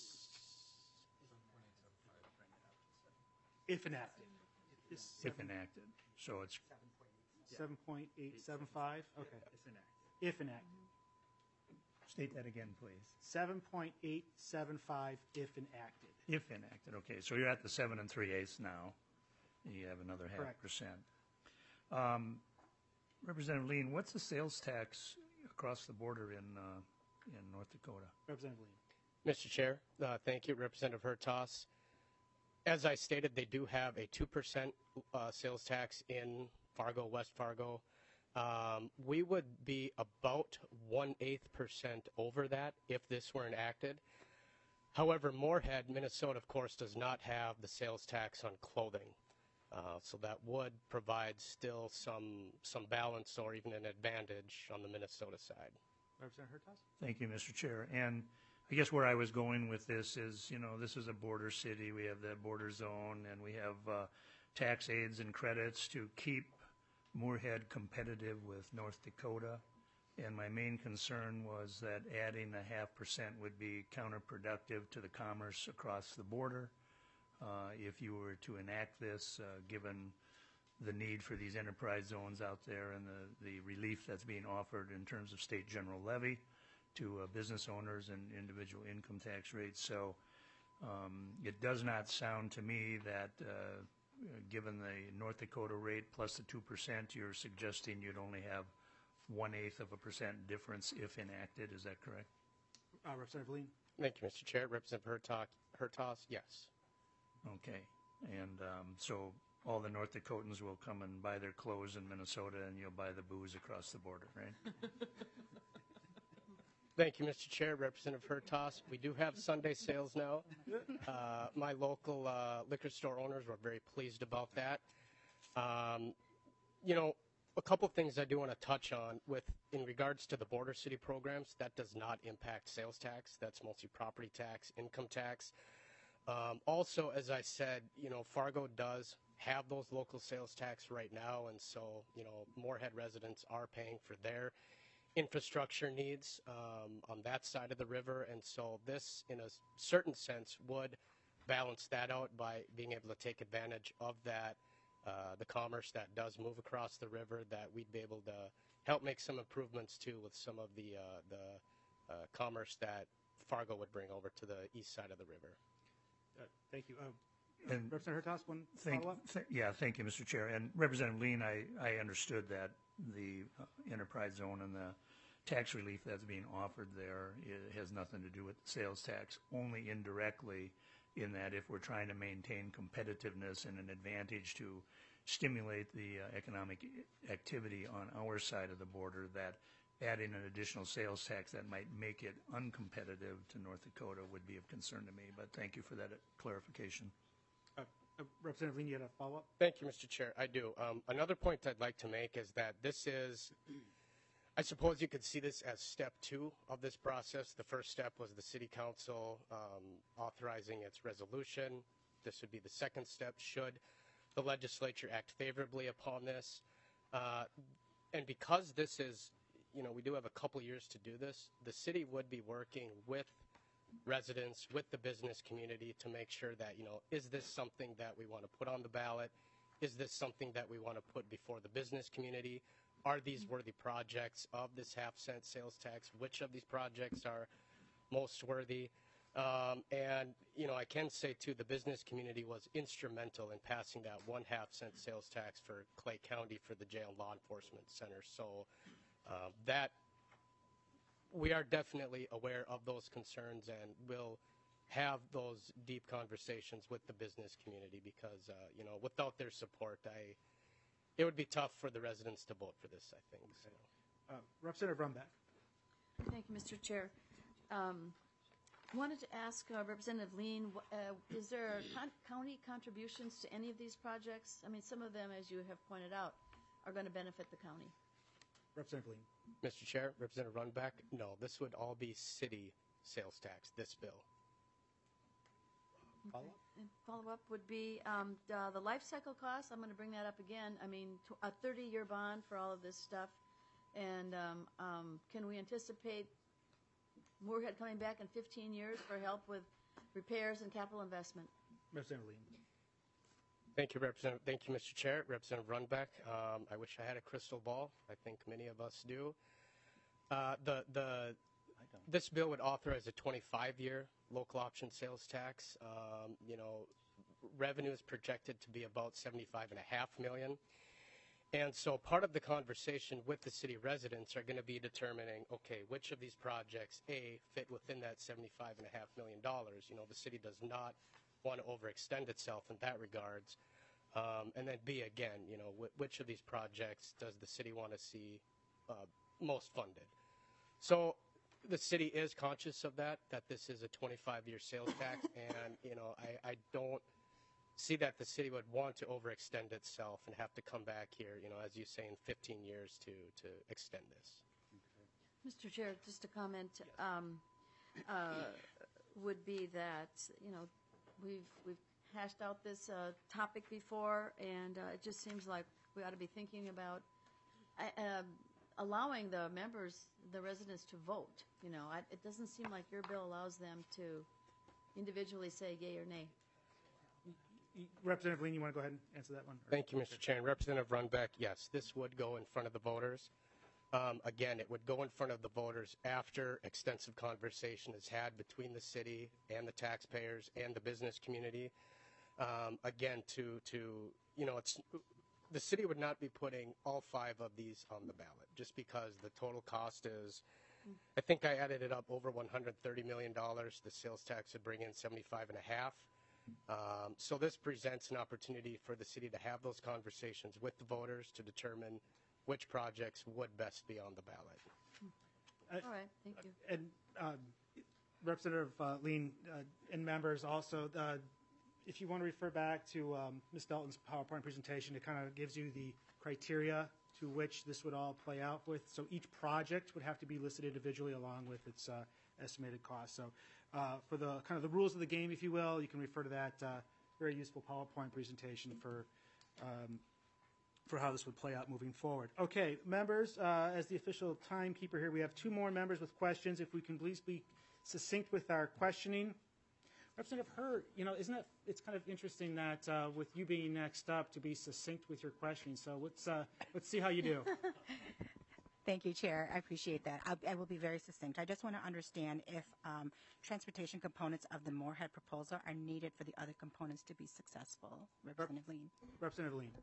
if enacted. It's If seven- enacted. So it's seven point eight seven five? Okay. If enacted. State that again, please. seven point eight seven five if enacted. If enacted, okay. So you're at the seven and three eighths now. You have another half Correct. percent. Um, Representative Lean, what's the sales tax across the border in uh, in North Dakota? Representative Lean. Mister Chair, uh, thank you, Representative Hertaus. As I stated, they do have a two percent uh, sales tax in Fargo, West Fargo. Um, we would be about one eighth percent over that if this were enacted. However, Moorhead, Minnesota, of course, does not have the sales tax on clothing. Uh, so that would provide still some some balance or even an advantage on the Minnesota side. Representative Hertaus? Thank you, Mister Chair. And I guess where I was going with this is, you know, this is a border city. We have that border zone, and we have uh, tax aids and credits to keep Moorhead competitive with North Dakota. And my main concern was that adding a half percent would be counterproductive to the commerce across the border. Uh, if you were to enact this, uh, given the need for these enterprise zones out there and the, the relief that's being offered in terms of state general levy to uh, business owners and individual income tax rates. So um, it does not sound to me that uh, given the North Dakota rate plus the two percent, you're suggesting you'd only have one-eighth of a percent difference if enacted. Is that correct? Uh, Representative Lean? Thank you, Mister Chair. Representative Hertog, Hertas, yes. Okay. And um, so all the North Dakotans will come and buy their clothes in Minnesota, and you'll buy the booze across the border, right? Thank you, Mister Chair. Representative Hertas, we do have Sunday sales now. Uh, my local uh, liquor store owners were very pleased about that. Um, you know, a couple things I do want to touch on with in regards to the border city programs. That does not impact sales tax. That's mostly property tax, income tax. Um, also, as I said, you know, Fargo does have those local sales tax right now, and so, you know, Moorhead residents are paying for their infrastructure needs um, on that side of the river, and so this, in a certain sense, would balance that out by being able to take advantage of that, uh, the commerce that does move across the river, that we'd be able to help make some improvements too with some of the uh, the uh, commerce that Fargo would bring over to the east side of the river. Uh, thank you. Uh, And Representative Hertas, one Thank, follow-up? th- yeah, thank you, Mister Chair. And Representative Lean, I, I understood that the uh, enterprise zone and the tax relief that's being offered there i- has nothing to do with sales tax, only indirectly in that if we're trying to maintain competitiveness and an advantage to stimulate the uh, economic i- activity on our side of the border, that adding an additional sales tax that might make it uncompetitive to North Dakota would be of concern to me. But thank you for that uh, clarification. Uh, uh, Representative Lean, you had a follow-up? Thank you, Mister Chair. I do. Um, another point I'd like to make is that this is, I suppose you could see this as step two of this process. The first step was the City Council um, authorizing its resolution. This would be the second step should the legislature act favorably upon this. Uh, and because this is, you know, we do have a couple years to do this, the city would be working with residents, with the business community to make sure that, you know, is this something that we want to put on the ballot? Is this something that we want to put before the business community? Are these worthy projects of this half cent sales tax? Which of these projects are most worthy? Um, and, you know, I can say, too, the business community was instrumental in passing that one half cent sales tax for Clay County for the jail and law enforcement center. So uh, that we are definitely aware of those concerns and will have those deep conversations with the business community because, uh, you know, without their support, I it would be tough for the residents to vote for this, I think. So. Uh, Representative Runbeck. Thank you, Mister Chair. Um, wanted to ask uh, Representative Lean, uh, is there con- county contributions to any of these projects? I mean, some of them, as you have pointed out, are going to benefit the county. Representative Lean. Mister Chair, Representative Runback, no, this would all be city sales tax, this bill. Follow-up? And follow-up would be um, uh, the life cycle costs. I'm going to bring that up again. I mean, t- a thirty-year bond for all of this stuff. And um, um, can we anticipate Moorhead coming back in fifteen years for help with repairs and capital investment? Representative Lean. Thank you, Representative. Thank you, Mister Chair. Representative Runback. Um, I wish I had a crystal ball. I think many of us do. Uh, the the this bill would authorize a twenty-five year local option sales tax. Um, you know, revenue is projected to be about seventy-five and a half million. And so part of the conversation with the city residents are going to be determining, okay, which of these projects, A, fit within that seventy-five and a half million dollars. You know, the city does not want to overextend itself in that regards. Um, and then B, again, you know, wh- which of these projects does the city want to see uh, most funded? So the city is conscious of that, that this is a twenty-five year sales tax, and, you know, I, I don't see that the city would want to overextend itself and have to come back here, you know, as you say, in fifteen years to, to extend this. Mister Chair, just a comment. Um, uh, would be that, you know, we've, we've hashed out this uh, topic before, and uh, it just seems like we ought to be thinking about uh, um, allowing the members, the residents, to vote. You know, I, it doesn't seem like your bill allows them to individually say yea or nay. Representative Lean, you want to go ahead and answer that one? Thank you, Mister Chair. And Representative Runbeck, yes, this would go in front of the voters. Um, again, it would go in front of the voters after extensive conversation is had between the city and the taxpayers and the business community. Um, again, to, to, you know, it's, the city would not be putting all five of these on the ballot just because the total cost is, I think I added it up, over one hundred thirty million dollars. The sales tax would bring in seventy-five and a half. Um, so this presents an opportunity for the city to have those conversations with the voters to determine which projects would best be on the ballot. All right, thank you. And um, Representative uh, Lean uh, and members also, uh, if you want to refer back to um, Miz Dalton's PowerPoint presentation, it kind of gives you the criteria to which this would all play out with. So each project would have to be listed individually along with its uh, estimated cost. So uh, for the kind of the rules of the game, if you will, you can refer to that uh, very useful PowerPoint presentation for um, for how this would play out moving forward. Okay, members, uh, as the official timekeeper here, we have two more members with questions. If we can please be succinct with our questioning. Representative Hurd, you know, isn't it, it's kind of interesting that uh, with you being next up to be succinct with your questioning. So let's, uh, let's see how you do. Thank you, Chair. I appreciate that. I'll, I will be very succinct. I just want to understand if um, transportation components of the Moorhead proposal are needed for the other components to be successful. Representative Lean. Representative Lean.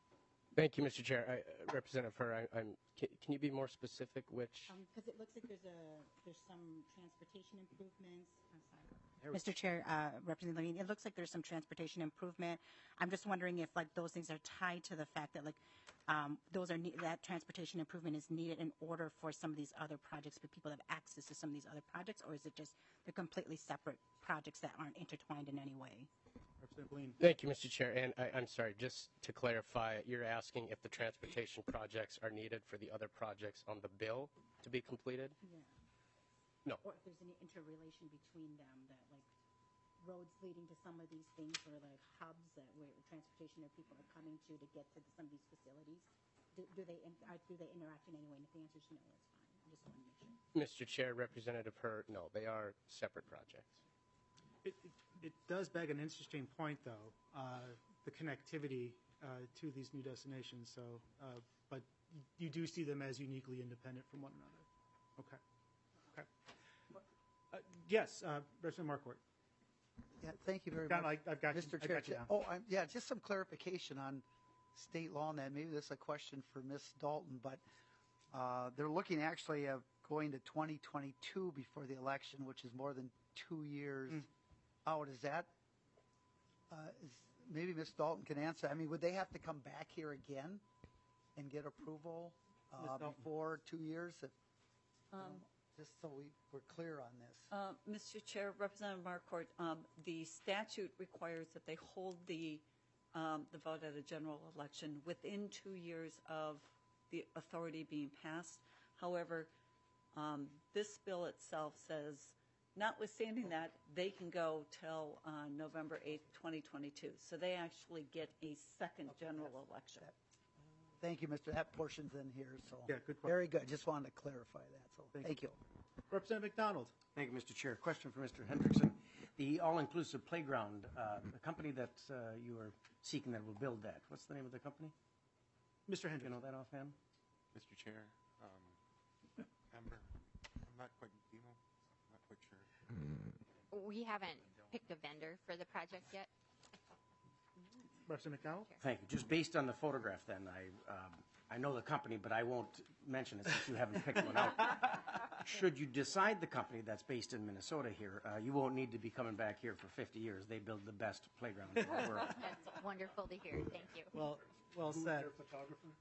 Thank you, Mister Chair. I, uh, Representative Hur, I, I'm, can, can you be more specific? Which? Because um, it looks like there's a there's some transportation improvements. I'm sorry, Mister Chair, uh, Representative Lean. It looks like there's some transportation improvement. I'm just wondering if like those things are tied to the fact that like um, those are ne- that transportation improvement is needed in order for some of these other projects for people to have access to some of these other projects, or is it just they're completely separate projects that aren't intertwined in any way? Representative Lean. Thank you, Mister Chair. And I, I'm sorry, just to clarify, you're asking if the transportation projects are needed for the other projects on the bill to be completed? Yeah. No. Or if there's any interrelation between them, that like roads leading to some of these things, or like hubs that where transportation or people are coming to to get to some of these facilities. Do, do they in, are, do they interact in any way? And if the answer is no, that's fine. I just want to make sure. Mister Chair, Representative Hur, no, they are separate projects. It, it, it does beg an interesting point, though, uh, the connectivity uh, to these new destinations. So, uh, but you do see them as uniquely independent from one another. Okay. Okay. Uh, yes, uh, Representative Marquardt. Yeah, thank you very Don, much. I, I've got Mister You, Chair. I've got you down. Oh, I'm, yeah, just some clarification on state law on that. Maybe this is a question for Miz Dalton, but uh, they're looking actually of going to twenty twenty-two before the election, which is more than two years mm. out. Is that, uh, is, maybe Miz Dalton can answer. I mean, would they have to come back here again and get approval uh, before two years? If, um, just so we, we're clear on this. Uh, Mister Chair, Representative Marquardt, um, the statute requires that they hold the um, the vote at a general election within two years of the authority being passed. However, um, this bill itself says, notwithstanding that, they can go till uh, November eighth, twenty twenty-two. So they actually get a second okay, general election. That. Thank you, Mister That portion's in here, so yeah, good very good. Just wanted to clarify that. So thank, thank you. you. Representative McDonald. Thank you, Mister Chair. Question for Mister Hendrickson. The all-inclusive playground, uh, the company that uh, you are seeking that will build that, what's the name of the company? Mister Hendrickson. Do you know that offhand? Mister Chair, um, Amber, I'm not quite, do you know? I'm not quite sure. We haven't picked a vendor for the project yet. Representative McDonald? Thank you. Just based on the photograph, then, I um, I know the company, but I won't mention it since you haven't picked one out. Should you decide the company that's based in Minnesota here, uh, you won't need to be coming back here for fifty years. They build the best playground in the world. That's wonderful to hear. Thank you. Well, well Who's said. their photographer?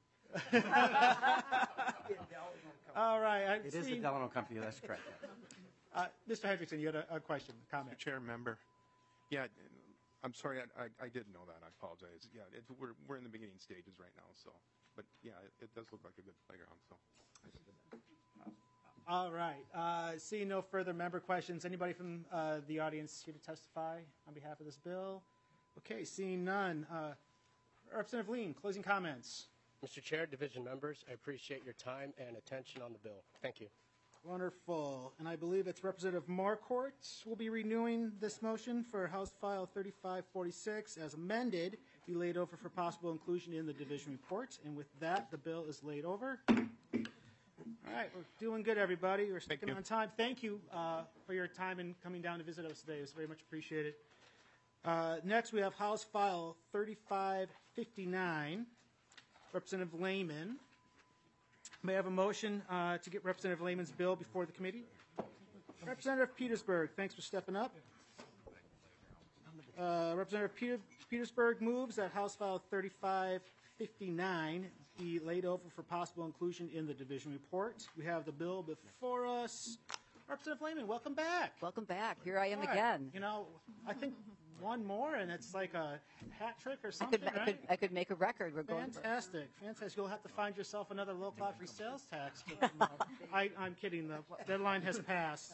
All right. I It see. is the Delano Company. That's correct. Uh, Mister Hendrickson, you had a, a question, a comment. Mister Chair, member. Yeah, I'm sorry. I, I, I didn't know that. I apologize. Yeah, it, we're we're in the beginning stages right now. So, but yeah, it, it does look like a good playground. So. All right. Uh, seeing no further member questions, anybody from uh, the audience here to testify on behalf of this bill? Okay, seeing none. Uh, Representative Lean, closing comments. Mister Chair, division members, I appreciate your time and attention on the bill. Thank you. Wonderful. And I believe it's Representative Marcourt will be renewing this motion for House File thirty-five forty-six as amended, be laid over for possible inclusion in the division report. And with that, the bill is laid over. All right, we're doing good, everybody. We're sticking on time. Thank you uh, for your time and coming down to visit us today. It's very much appreciated. Uh, next, we have House File thirty-five fifty-nine, Representative Lehman. May I have a motion uh, to get Representative Lehman's bill before the committee? Representative Petersburg, thanks for stepping up. Uh, Representative Peter, Petersburg moves that House File thirty-five fifty-nine be laid over for possible inclusion in the division report. We have the bill before us. Representative Lehman, welcome back. Welcome back. Here I am All right. again. You know, I think one more and it's like a hat trick or I something, could, I right? could, I could make a record. We're going. For. Fantastic, fantastic. You'll have to find yourself another low cost free sales tax. To, no, I, I'm kidding. The deadline has passed.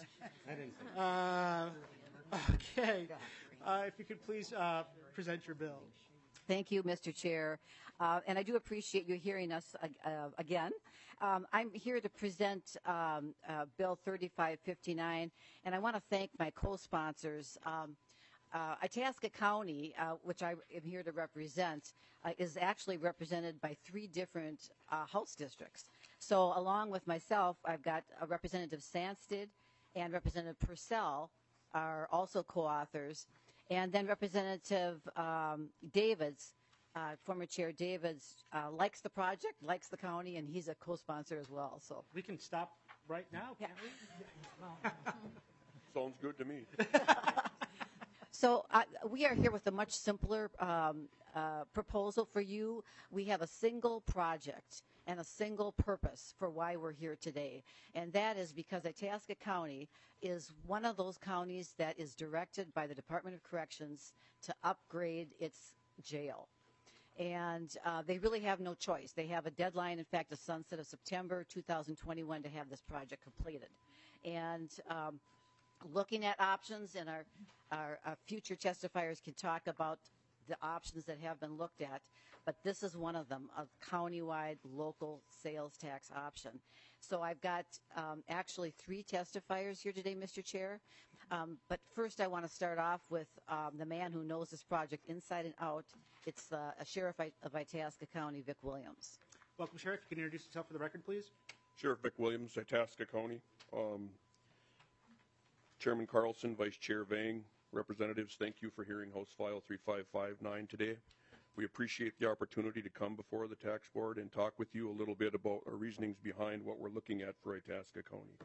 Uh, okay. Uh, if you could please uh, present your bill. Thank you, Mister Chair. Uh, and I do appreciate you hearing us uh, again. Um, I'm here to present um, uh, Bill thirty-five fifty-nine, and I want to thank my co-sponsors. Um, uh, Itasca County, uh, which I am here to represent, uh, is actually represented by three different uh, House districts. So along with myself, I've got uh, Representative Sandsted and Representative Purcell are also co-authors. And then Representative um, Davids, uh, former Chair Davids, uh, likes the project, likes the county, and he's a co-sponsor as well. So we can stop right now, can't we? Sounds good to me. So uh, we are here with a much simpler um, uh, proposal for you. We have a single project and a single purpose for why we're here today. And that is because Itasca County is one of those counties that is directed by the Department of Corrections to upgrade its jail. And uh, they really have no choice. They have a deadline, in fact, a sunset of September two thousand twenty-one to have this project completed. And um, looking at options, and our, our, our future testifiers can talk about the options that have been looked at, but this is one of them, a countywide local sales tax option. So I've got um, actually three testifiers here today, Mister Chair. Um, but first I want to start off with um, the man who knows this project inside and out. It's uh, a Sheriff of Itasca County, Vic Williams. Welcome, Sheriff. You can introduce yourself for the record, please. Sheriff Vic Williams, Itasca County. Um, Chairman Carlson, Vice Chair Vang, representatives, thank you for hearing House File thirty-five fifty-nine today. We appreciate the opportunity to come before the tax board and talk with you a little bit about our reasonings behind what we're looking at for Itasca County.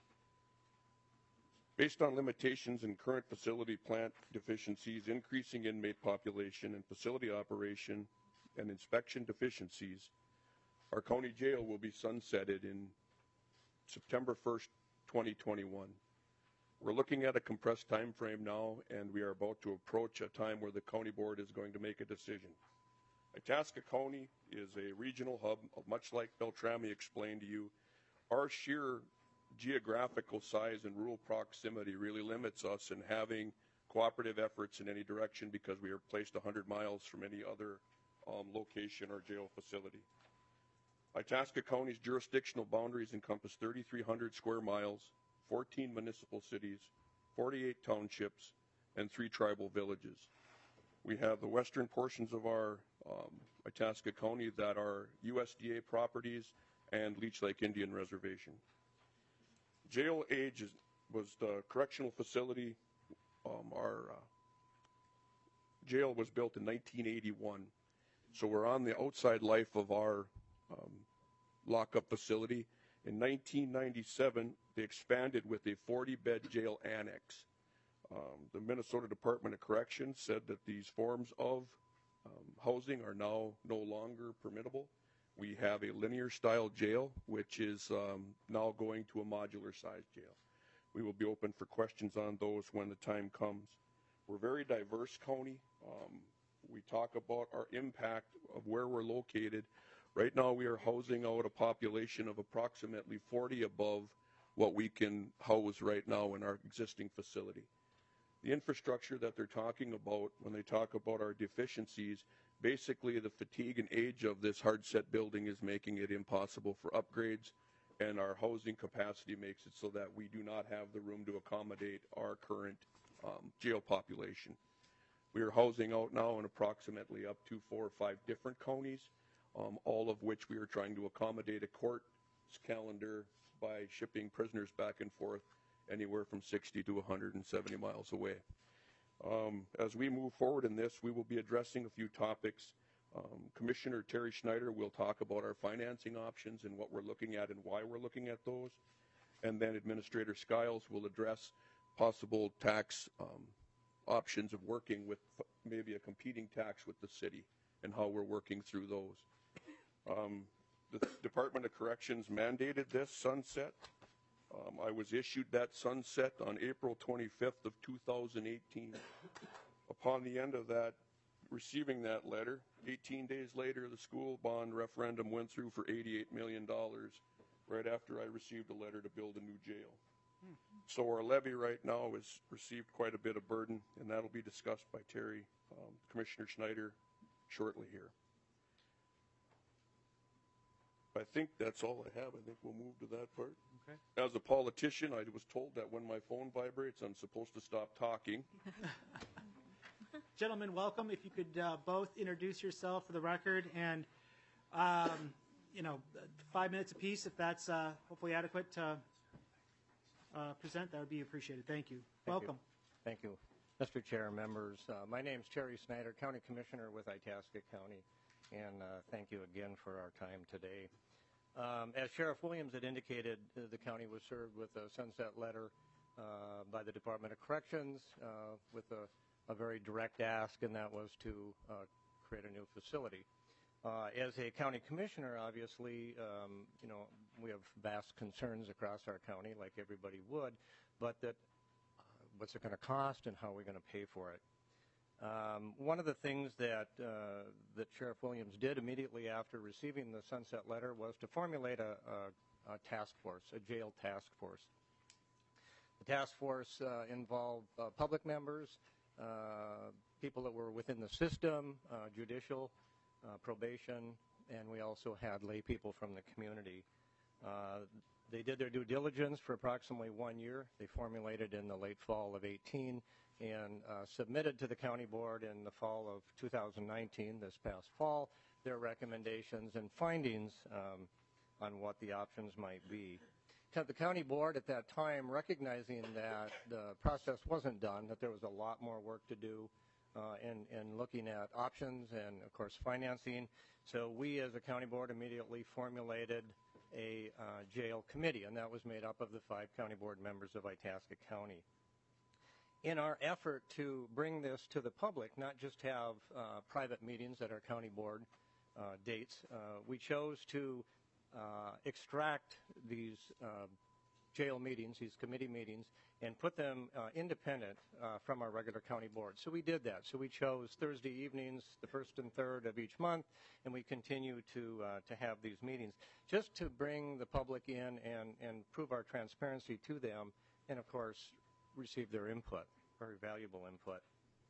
Based on limitations in current facility plant deficiencies, increasing inmate population, and facility operation and inspection deficiencies, our county jail will be sunsetted in September first, twenty twenty-one. We're looking at a compressed time frame now, and we are about to approach a time where the county board is going to make a decision. Itasca County is a regional hub, much like Beltrami explained to you. Our sheer geographical size and rural proximity really limits us in having cooperative efforts in any direction because we are placed one hundred miles from any other um, location or jail facility. Itasca County's jurisdictional boundaries encompass thirty-three hundred square miles, fourteen municipal cities, forty-eight townships, and three tribal villages. We have the western portions of our um, Itasca County that are U S D A properties and Leech Lake Indian Reservation. Jail age is, was the correctional facility. Um, our uh, jail was built in nineteen eighty-one, so we're on the outside life of our um, lockup facility. In nineteen ninety-seven, they expanded with a forty bed jail annex. Um, the Minnesota Department of Corrections said that these forms of um, housing are now no longer permittable. We have a linear style jail, which is um, now going to a modular size jail. We will be open for questions on those when the time comes. We're a very diverse county. Um, we talk about our impact of where we're located. Right now we are housing out a population of approximately forty above what we can house right now in our existing facility. The infrastructure that they're talking about when they talk about our deficiencies, basically the fatigue and age of this hard-set building is making it impossible for upgrades, and our housing capacity makes it so that we do not have the room to accommodate our current um, jail population. We are housing out now in approximately up to four or five different counties, um, all of which we are trying to accommodate a court's calendar by shipping prisoners back and forth anywhere from sixty to one hundred seventy miles away. Um, as we move forward in this, we will be addressing a few topics. Um, Commissioner Terry Schneider will talk about our financing options and what we're looking at and why we're looking at those. And then Administrator Skiles will address possible tax um, options of working with maybe a competing tax with the city and how we're working through those. Um, the Department of Corrections mandated this sunset. Um, I was issued that sunset on April twenty-fifth of two thousand eighteen. Upon the end of that, receiving that letter, eighteen days later, the school bond referendum went through for eighty-eight million dollars right after I received a letter to build a new jail. So our levy right now has received quite a bit of burden, and that'll be discussed by Terry, um, Commissioner Schneider, shortly here. I think that's all I have. I think we'll move to that part. Okay. As a politician, I was told that when my phone vibrates, I'm supposed to stop talking. Gentlemen, welcome. If you could uh, both introduce yourself for the record, and um, you know, five minutes apiece, if that's uh, hopefully adequate to uh, present, that would be appreciated. Thank you. Thank welcome. You. Thank you, Mister Chair, members. Uh, my name is Terry Snyder, County Commissioner with Itasca County, and uh, thank you again for our time today. Um, as Sheriff Williams had indicated, uh, the county was served with a sunset letter uh, by the Department of Corrections uh, with a a very direct ask, and that was to uh, create a new facility. Uh, as a county commissioner, obviously, um, you know, we have vast concerns across our county, like everybody would, but that uh, what's it going to cost and how are we going to pay for it? Um, one of the things that uh, that Sheriff Williams did immediately after receiving the sunset letter was to formulate a, a, a task force, a jail task force. The task force uh, involved uh, public members, Uh, people that were within the system, uh, judicial, uh, probation, and we also had lay people from the community. Uh, they did their due diligence for approximately one year. They formulated in the late fall of eighteen and uh, submitted to the county board in the fall of two thousand nineteen, this past fall, their recommendations and findings um, on what the options might be. The county board at that time, recognizing that the process wasn't done, that there was a lot more work to do uh, in, in looking at options and, of course, financing. So we, as a county board, immediately formulated a uh, jail committee, and that was made up of the five county board members of Itasca County. In our effort to bring this to the public, not just have uh, private meetings at our county board uh, dates, uh, we chose to Uh, extract these uh, jail meetings, these committee meetings, and put them uh, independent uh, from our regular county board. So we did that. So we chose Thursday evenings, the first and third of each month, and we continue to uh, to have these meetings just to bring the public in and, and prove our transparency to them, and of course receive their input, very valuable input.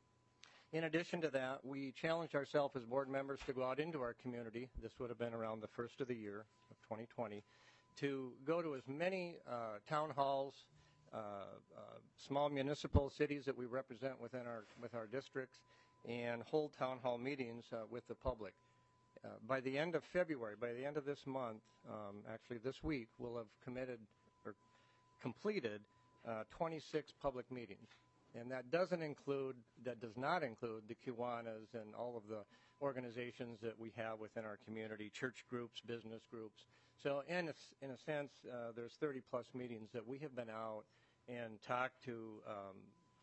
In addition to that, we challenged ourselves as board members to go out into our community. This would have been around the first of the year of twenty twenty, to go to as many uh, town halls, uh, uh, small municipal cities that we represent within our with our districts, and hold town hall meetings uh, with the public. Uh, by the end of February, by the end of this month, um, actually this week, we'll have committed or completed uh, twenty-six public meetings. And that doesn't include, that does not include the Kiwanis and all of the organizations that we have within our community, church groups, business groups. So in a, in a sense, uh, there's thirty plus meetings that we have been out and talked to um,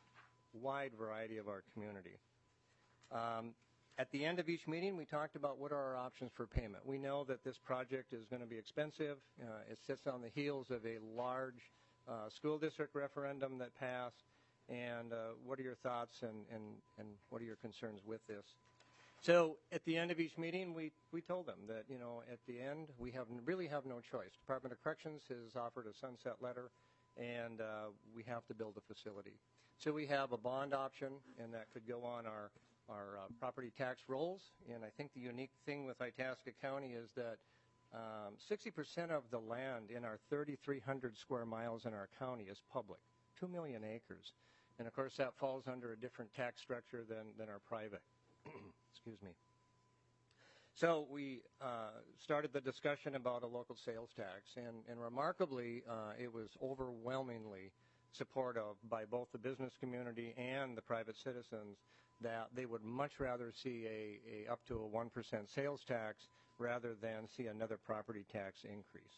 wide variety of our community. Um, at the end of each meeting, we talked about what are our options for payment. We know that this project is going to be expensive. Uh, it sits on the heels of a large uh, school district referendum that passed. And uh, what are your thoughts and, and, and what are your concerns with this? So at the end of each meeting, we, we told them that, you know, at the end, we have really have no choice. Department of Corrections has offered a sunset letter, and uh, we have to build a facility. So we have a bond option, and that could go on our, our uh, property tax rolls. And I think the unique thing with Itasca County is that um, sixty percent of the land in our thirty-three hundred square miles in our county is public, two million acres. And of course, that falls under a different tax structure than, than our private. Excuse me. So we uh, started the discussion about a local sales tax, and, and remarkably, uh, it was overwhelmingly supportive by both the business community and the private citizens that they would much rather see a, a up to a one percent sales tax rather than see another property tax increase.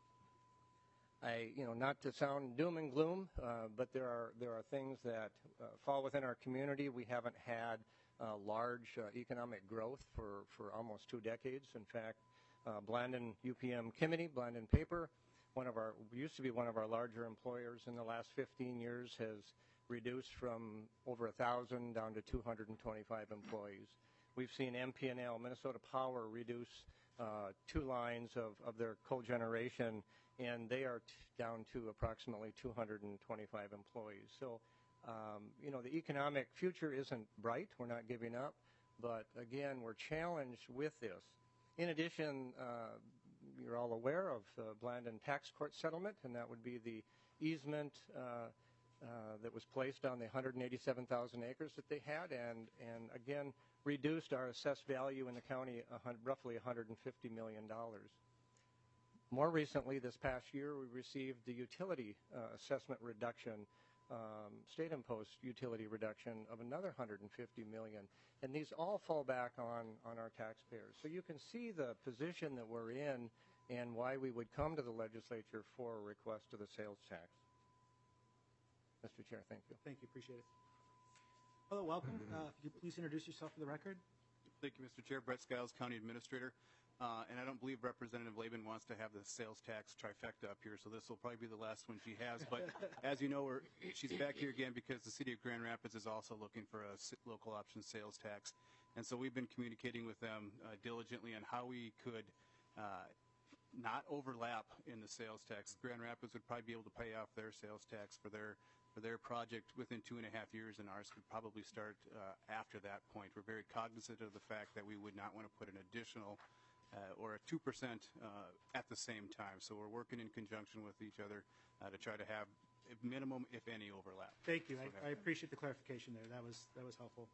I, you know, not to sound doom and gloom, uh, but there are there are things that uh, fall within our community. We haven't had uh, large uh, economic growth for, for almost two decades. In fact, uh, Blandon U P M Kimity, Blandon Paper, one of our used to be one of our larger employers, in the last fifteen years has reduced from over a thousand down to two hundred twenty-five employees. We've seen M P and L, Minnesota Power, reduce uh, two lines of, of their cogeneration, and they are t down to approximately two hundred twenty-five employees. So, um, you know, the economic future isn't bright. We're not giving up. But, again, we're challenged with this. In addition, uh, you're all aware of the Blandon tax court settlement, and that would be the easement uh, uh, that was placed on the one hundred eighty-seven thousand acres that they had, and, and again, reduced our assessed value in the county uh, roughly one hundred fifty million dollars. More recently, this past year, we received the utility uh, assessment reduction, um, state-imposed utility reduction of another one hundred fifty million dollars. And these all fall back on, on our taxpayers. So you can see the position that we're in and why we would come to the legislature for a request of the sales tax. Mister Chair, thank you. Thank you. Appreciate it. Hello, welcome. Uh, if you could please introduce yourself for the record. Thank you, Mister Chair. Brett Skiles, County Administrator. Uh, and I don't believe Representative Laban wants to have the sales tax trifecta up here, so this will probably be the last one she has. But as you know, we're, she's back here again because the city of Grand Rapids is also looking for a local option sales tax. And so we've been communicating with them uh, diligently on how we could uh, not overlap in the sales tax. Grand Rapids would probably be able to pay off their sales tax for their for their project within two and a half years, and ours could probably start uh, after that point. We're very cognizant of the fact that we would not want to put an additional Uh, or a two percent uh, at the same time. So we're working in conjunction with each other uh, to try to have minimum, if any, overlap. Thank you. I, I appreciate the clarification there. That was that was helpful.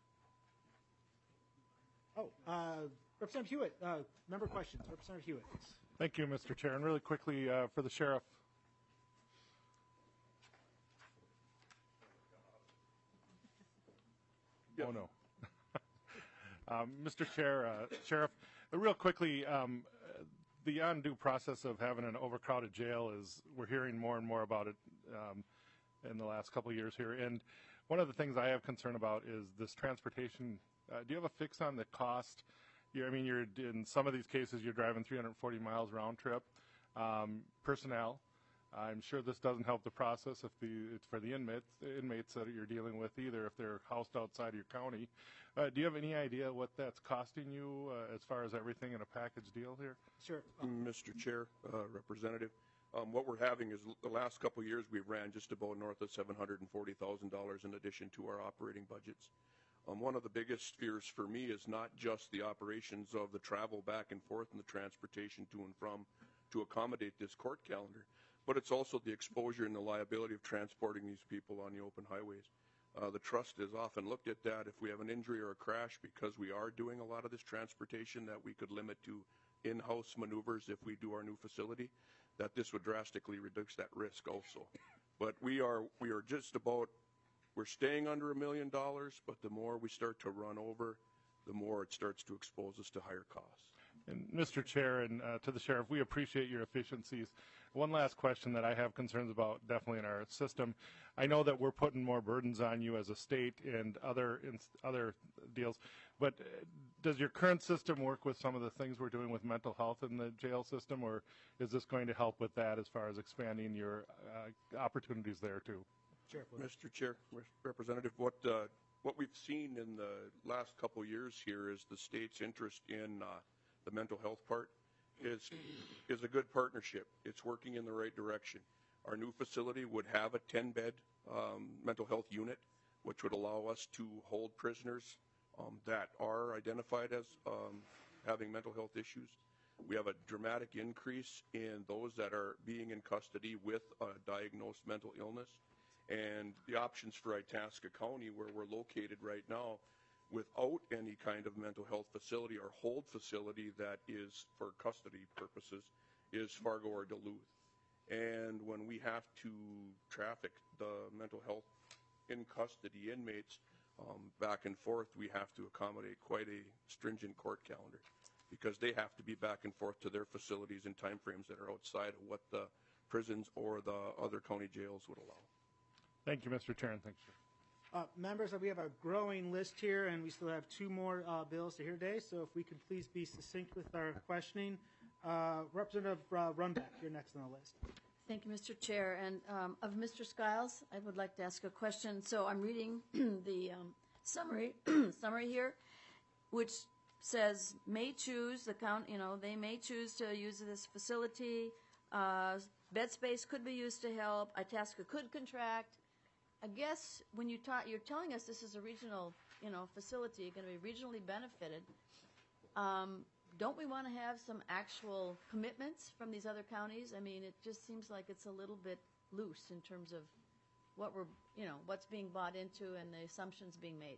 Oh, uh, Representative Hewitt, uh, member questions. Representative Hewitt. Thank you, Mister Chair. And really quickly uh, for the sheriff. Oh, no. um, Mister Chair, uh, Sheriff, uh, real quickly, um, uh, the undue process of having an overcrowded jail is, we're hearing more and more about it um, in the last couple of years here. And one of the things I have concern about is this transportation. Uh, do you have a fix on the cost? You're, I mean, you're in some of these cases, you're driving three hundred forty miles round trip. Um, personnel. I'm sure this doesn't help the process if the it's for the inmates inmates that you're dealing with either, if they're housed outside of your county. Uh, do you have any idea what that's costing you uh, as far as everything in a package deal here? Sure. Mister Chair, uh, Representative, um, what we're having is the last couple of years we've ran just about north of seven hundred forty thousand dollars in addition to our operating budgets. Um, one of the biggest fears for me is not just the operations of the travel back and forth and the transportation to and from to accommodate this court calendar, but it's also the exposure and the liability of transporting these people on the open highways. Uh, the trust has often looked at that. If we have an injury or a crash, because we are doing a lot of this transportation, that we could limit to in-house maneuvers if we do our new facility, that this would drastically reduce that risk also. But we are we are just about, we're staying under a million dollars, but the more we start to run over, the more it starts to expose us to higher costs. And Mister Chair, and uh, to the Sheriff, we appreciate your efficiencies. One last question that I have concerns about, definitely in our system. I know that we're putting more burdens on you as a state and other in, other deals, but uh, does your current system work with some of the things we're doing with mental health in the jail system, or is this going to help with that as far as expanding your uh, opportunities there too? Sure. Mister Chair, Representative, what uh, what we've seen in the last couple of years here is the state's interest in uh, the mental health part is is a good partnership. It's working in the right direction. Our new facility would have a ten-bed um, mental health unit, which would allow us to hold prisoners um, that are identified as um, having mental health issues. We have a dramatic increase in those that are being in custody with a diagnosed mental illness. And the options for Itasca County, where we're located right now, without any kind of mental health facility or hold facility that is for custody purposes, is Fargo or Duluth. And when we have to traffic the mental health in custody inmates um, back and forth, we have to accommodate quite a stringent court calendar, because they have to be back and forth to their facilities in timeframes that are outside of what the prisons or the other county jails would allow. Thank you, Mister Chair, and thanks, sir. Uh, members, we have a growing list here, and we still have two more uh, bills to hear today. So if we could please be succinct with our questioning. Uh, Representative uh, Runbeck, you're next on the list. Thank you, Mister Chair. And um, of Mister Skiles, I would like to ask a question. So I'm reading the um, summary summary here, which says may choose the count. You know, they may choose to use this facility. Uh, bed space could be used to help. Itasca could contract. I guess when you talk, you're telling us this is a regional, you know, facility, going to be regionally benefited. Um, don't we want to have some actual commitments from these other counties? I mean, it just seems like it's a little bit loose in terms of what we're, you know, what's being bought into and the assumptions being made.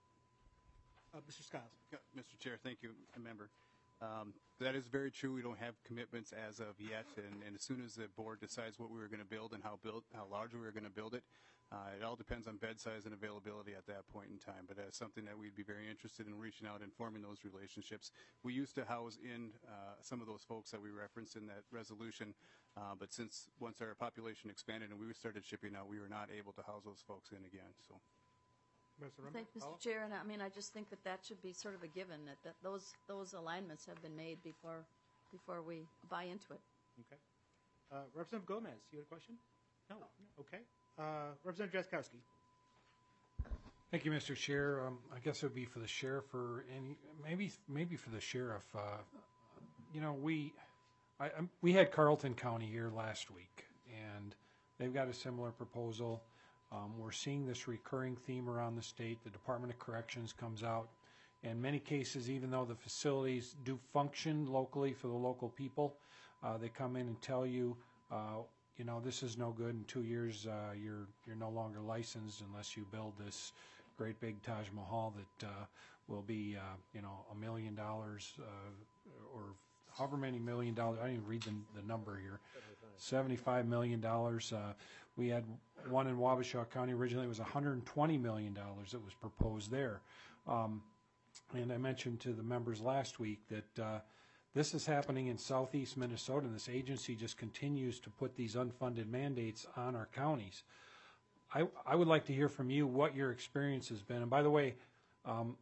Uh, Mister Skiles. Mister Chair, thank you, member. Um, that is very true. We don't have commitments as of yet, and, and as soon as the board decides what we were going to build and how build, how large we were going to build it, uh, it all depends on bed size and availability at that point in time. But that's something that we'd be very interested in reaching out and forming those relationships. We used to house in uh, some of those folks that we referenced in that resolution, uh, but since once our population expanded and we started shipping out, we were not able to house those folks in again. So. Thank you, Mister Chair, and I mean, I just think that that should be sort of a given, that, that those those alignments have been made before before we buy into it. Okay. Uh, Representative Gomez, you had a question? No. Okay. Uh, Representative Jaskowski. Thank you, Mister Chair. Um, I guess it would be for the sheriff or any, maybe maybe for the sheriff. Uh, you know, we I, I, we had Carlton County here last week, and they've got a similar proposal. Um, we're seeing this recurring theme around the state. The Department of Corrections comes out. In many cases, even though the facilities do function locally for the local people, uh, they come in and tell you, uh, you know, this is no good. In two years, uh, you're you're no longer licensed unless you build this great big Taj Mahal that uh, will be, uh, you know, a million dollars uh, or however many million dollars. I didn't even read the, the number here. seventy-five million dollars. Uh, we had one in Wabasha County. Originally, it was one hundred twenty million dollars that was proposed there. Um, and I mentioned to the members last week that uh, this is happening in southeast Minnesota, and this agency just continues to put these unfunded mandates on our counties. I, I would like to hear from you what your experience has been. And by the way, um,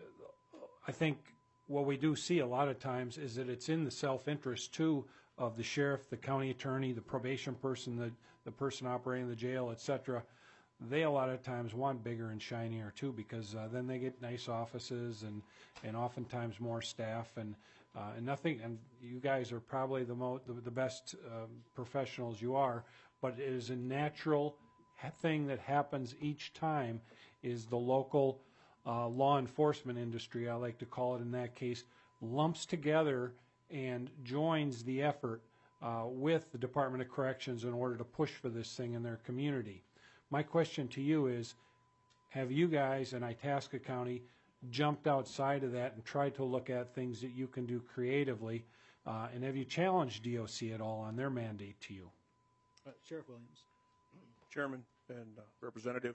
I think what we do see a lot of times is that it's in the self-interest, too, of the sheriff, the county attorney, the probation person, the, the person operating the jail, et cetera. They a lot of times want bigger and shinier, too, because uh, then they get nice offices and, and oftentimes more staff. And, uh, and nothing, and you guys are probably the, mo- the, the best um, professionals you are, but it is a natural thing that happens each time is the local uh, law enforcement industry, I like to call it in that case, lumps together and joins the effort uh, with the Department of Corrections in order to push for this thing in their community. My question to you is, have you guys in Itasca County jumped outside of that and tried to look at things that you can do creatively, uh, and have you challenged D O C at all on their mandate to you? Uh, Sheriff Williams. Chairman and uh, Representative,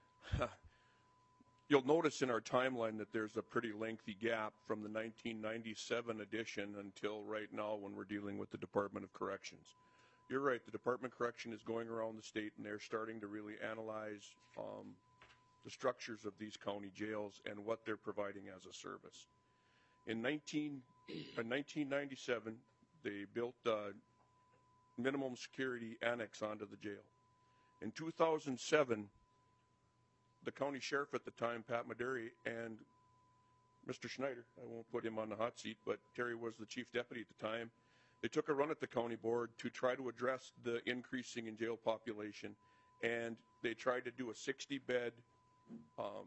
you'll notice in our timeline that there's a pretty lengthy gap from the nineteen ninety-seven edition until right now when we're dealing with the Department of Corrections. You're right, the Department of Correction is going around the state and they're starting to really analyze um, the structures of these county jails and what they're providing as a service. In nineteen ninety-seven, they built a minimum security annex onto the jail. In two thousand seven, the county sheriff at the time, Pat Maderi, and Mister Schneider, I won't put him on the hot seat, but Terry was the chief deputy at the time. They took a run at the county board to try to address the increasing in jail population, and they tried to do a sixty bed um,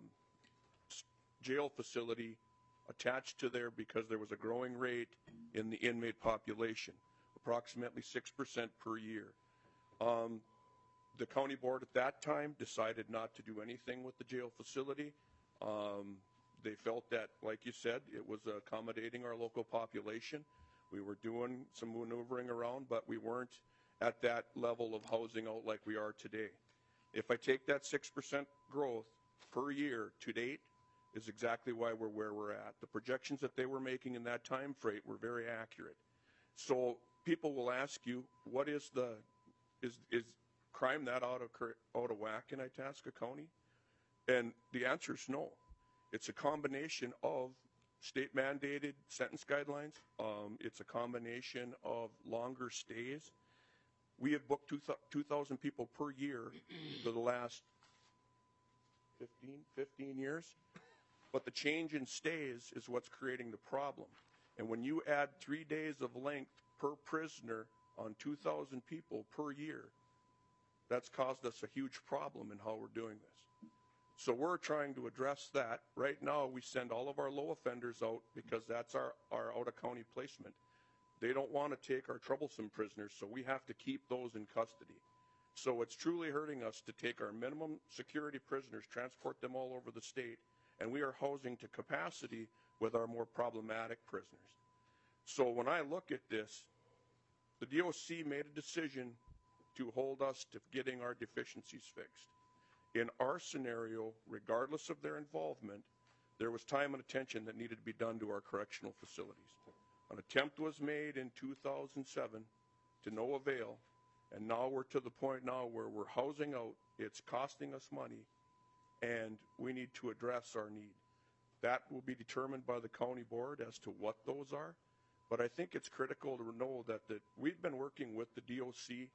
jail facility attached to there because there was a growing rate in the inmate population, approximately six percent per year. Um, the county board at that time decided not to do anything with the jail facility. Um, they felt that, like you said, it was accommodating our local population. We were doing some maneuvering around, but we weren't at that level of housing out like we are today. If I take that six percent growth per year to date, is exactly why we're where we're at. The projections that they were making in that time frame were very accurate. So people will ask you, what is the, is, is crime that out of, out of whack in Itasca County? And the answer is no. It's a combination of state mandated sentence guidelines. Um, it's a combination of longer stays. We have booked two thousand people per year for the last fifteen, fifteen years. But the change in stays is what's creating the problem. And when you add three days of length per prisoner on two thousand people per year, that's caused us a huge problem in how we're doing this. So we're trying to address that. Right now, we send all of our low offenders out because that's our, our out-of-county placement. They don't want to take our troublesome prisoners, so we have to keep those in custody. So it's truly hurting us to take our minimum security prisoners, transport them all over the state, and we are housing to capacity with our more problematic prisoners. So when I look at this, the D O C made a decision to hold us to getting our deficiencies fixed. In our scenario, regardless of their involvement, there was time and attention that needed to be done to our correctional facilities. An attempt was made in two thousand seven to no avail, and now we're to the point now where we're housing out, it's costing us money, and we need to address our need. That will be determined by the county board as to what those are, but I think it's critical to know that, that we've been working with the D O C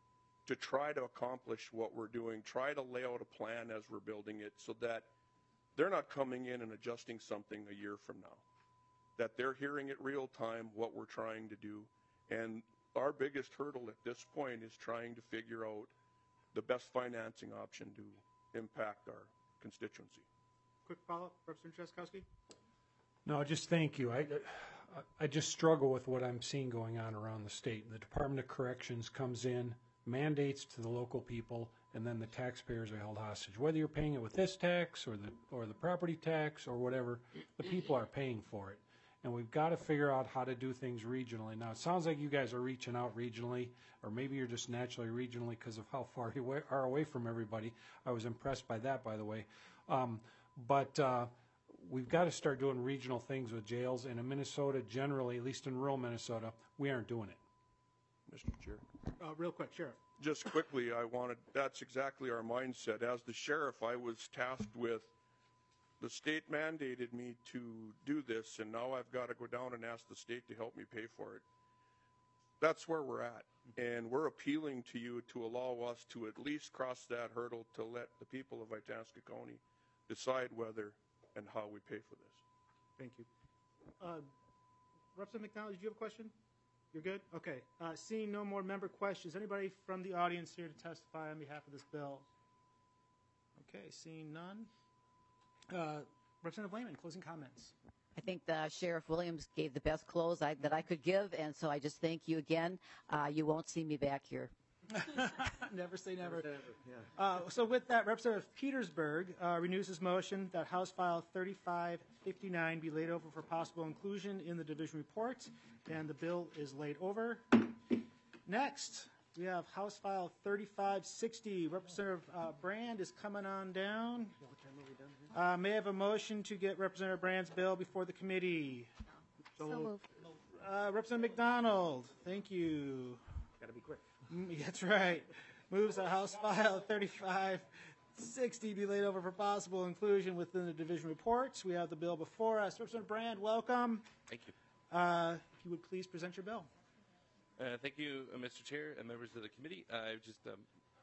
to try to accomplish what we're doing, try to lay out a plan as we're building it so that they're not coming in and adjusting something a year from now, that they're hearing it real time, what we're trying to do. And our biggest hurdle at this point is trying to figure out the best financing option to impact our constituency. Quick follow-up, Representative Jaskowski? No, just thank you. I, I just struggle with what I'm seeing going on around the state. The Department of Corrections comes in, mandates to the local people, and then the taxpayers are held hostage. Whether you're paying it with this tax or the or the property tax or whatever, the people are paying for it. And we've got to figure out how to do things regionally. Now, it sounds like you guys are reaching out regionally, or maybe you're just naturally regionally because of how far you are away from everybody. I was impressed by that, by the way. Um, but uh, we've got to start doing regional things with jails. And in Minnesota, generally, at least in rural Minnesota, we aren't doing it. Mister Chair. Uh, real quick, Sheriff. Just quickly, I wanted, that's exactly our mindset. As the sheriff, I was tasked with, the state mandated me to do this, and now I've got to go down and ask the state to help me pay for it. That's where we're at. And we're appealing to you to allow us to at least cross that hurdle to let the people of Itasca County decide whether and how we pay for this. Thank you. Uh, Representative McDonald, did you have a question? You're good? Okay. Uh, seeing no more member questions, anybody from the audience here to testify on behalf of this bill? Okay, seeing none. Uh, Representative Lehman, closing comments. I think the Sheriff Williams gave the best close I, that I could give, and so I just thank you again. Uh, you won't see me back here. Never say never. Never, yeah. Uh, so with that, Representative Petersburg uh, renews his motion that House File thirty-five fifty-nine be laid over for possible inclusion in the division report, and the bill is laid over. Next, we have House File thirty-five sixty. Representative uh, Brand is coming on down. Uh, may I have a motion to get Representative Brand's bill before the committee? So moved. Uh, Representative McDonald, thank you. Got to be quick. Mm, That's right. Moves that House File thirty-five sixty be laid over for possible inclusion within the division reports. We have the bill before us. Representative Brand, welcome. Thank you. Uh, if you would please present your bill. Uh, thank you, uh, Mister Chair and members of the committee. I just um,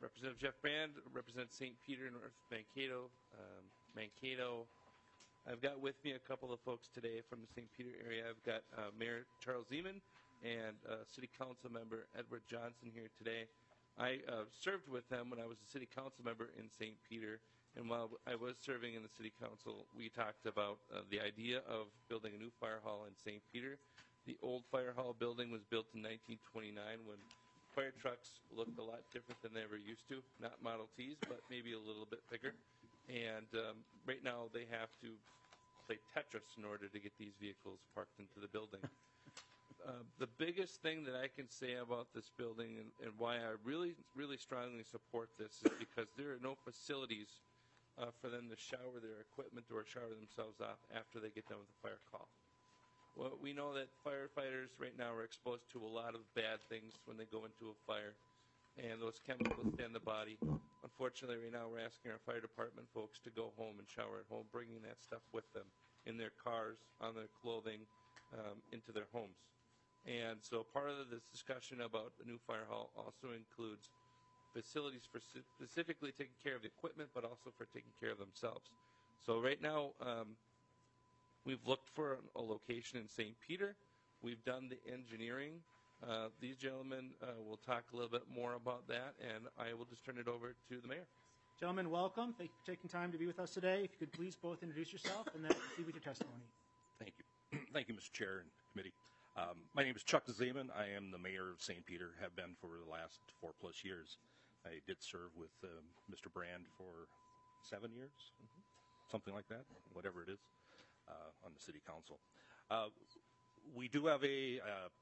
Representative Jeff Brand represents Saint Peter, North Mankato. Um, Mankato. I've got with me a couple of folks today from the Saint Peter area. I've got uh, Mayor Charles Zeman and uh, City Council Member Edward Johnson here today. I uh, served with them when I was a City Council member in Saint Peter, and while I was serving in the City Council, we talked about uh, the idea of building a new fire hall in Saint Peter. The old fire hall building was built in nineteen twenty-nine when fire trucks looked a lot different than they ever used to. Not Model Ts, but maybe a little bit bigger. And um, right now they have to play Tetris in order to get these vehicles parked into the building. Uh, the biggest thing that I can say about this building and, and why I really, really strongly support this is because there are no facilities uh, for them to shower their equipment or shower themselves off after they get done with the fire call. Well, we know that firefighters right now are exposed to a lot of bad things when they go into a fire, and those chemicals stay in the body. Unfortunately, right now we're asking our fire department folks to go home and shower at home, bringing that stuff with them in their cars, on their clothing, um, into their homes. And so part of this discussion about the new fire hall also includes facilities for specifically taking care of the equipment, but also for taking care of themselves. So right now, um, we've looked for a location in Saint Peter. We've done the engineering. Uh, these gentlemen uh, will talk a little bit more about that, and I will just turn it over to the mayor. Gentlemen, welcome. Thank you for taking time to be with us today. If you could please both introduce yourself and then proceed with your testimony. Thank you. Thank you, Mister Chair and committee. Um, my name is Chuck Zeman. I am the mayor of Saint Peter, have been for the last four plus years. I did serve with um, Mister Brand for seven years, mm-hmm. something like that, whatever it is, uh, on the city council. Uh, we do have a uh,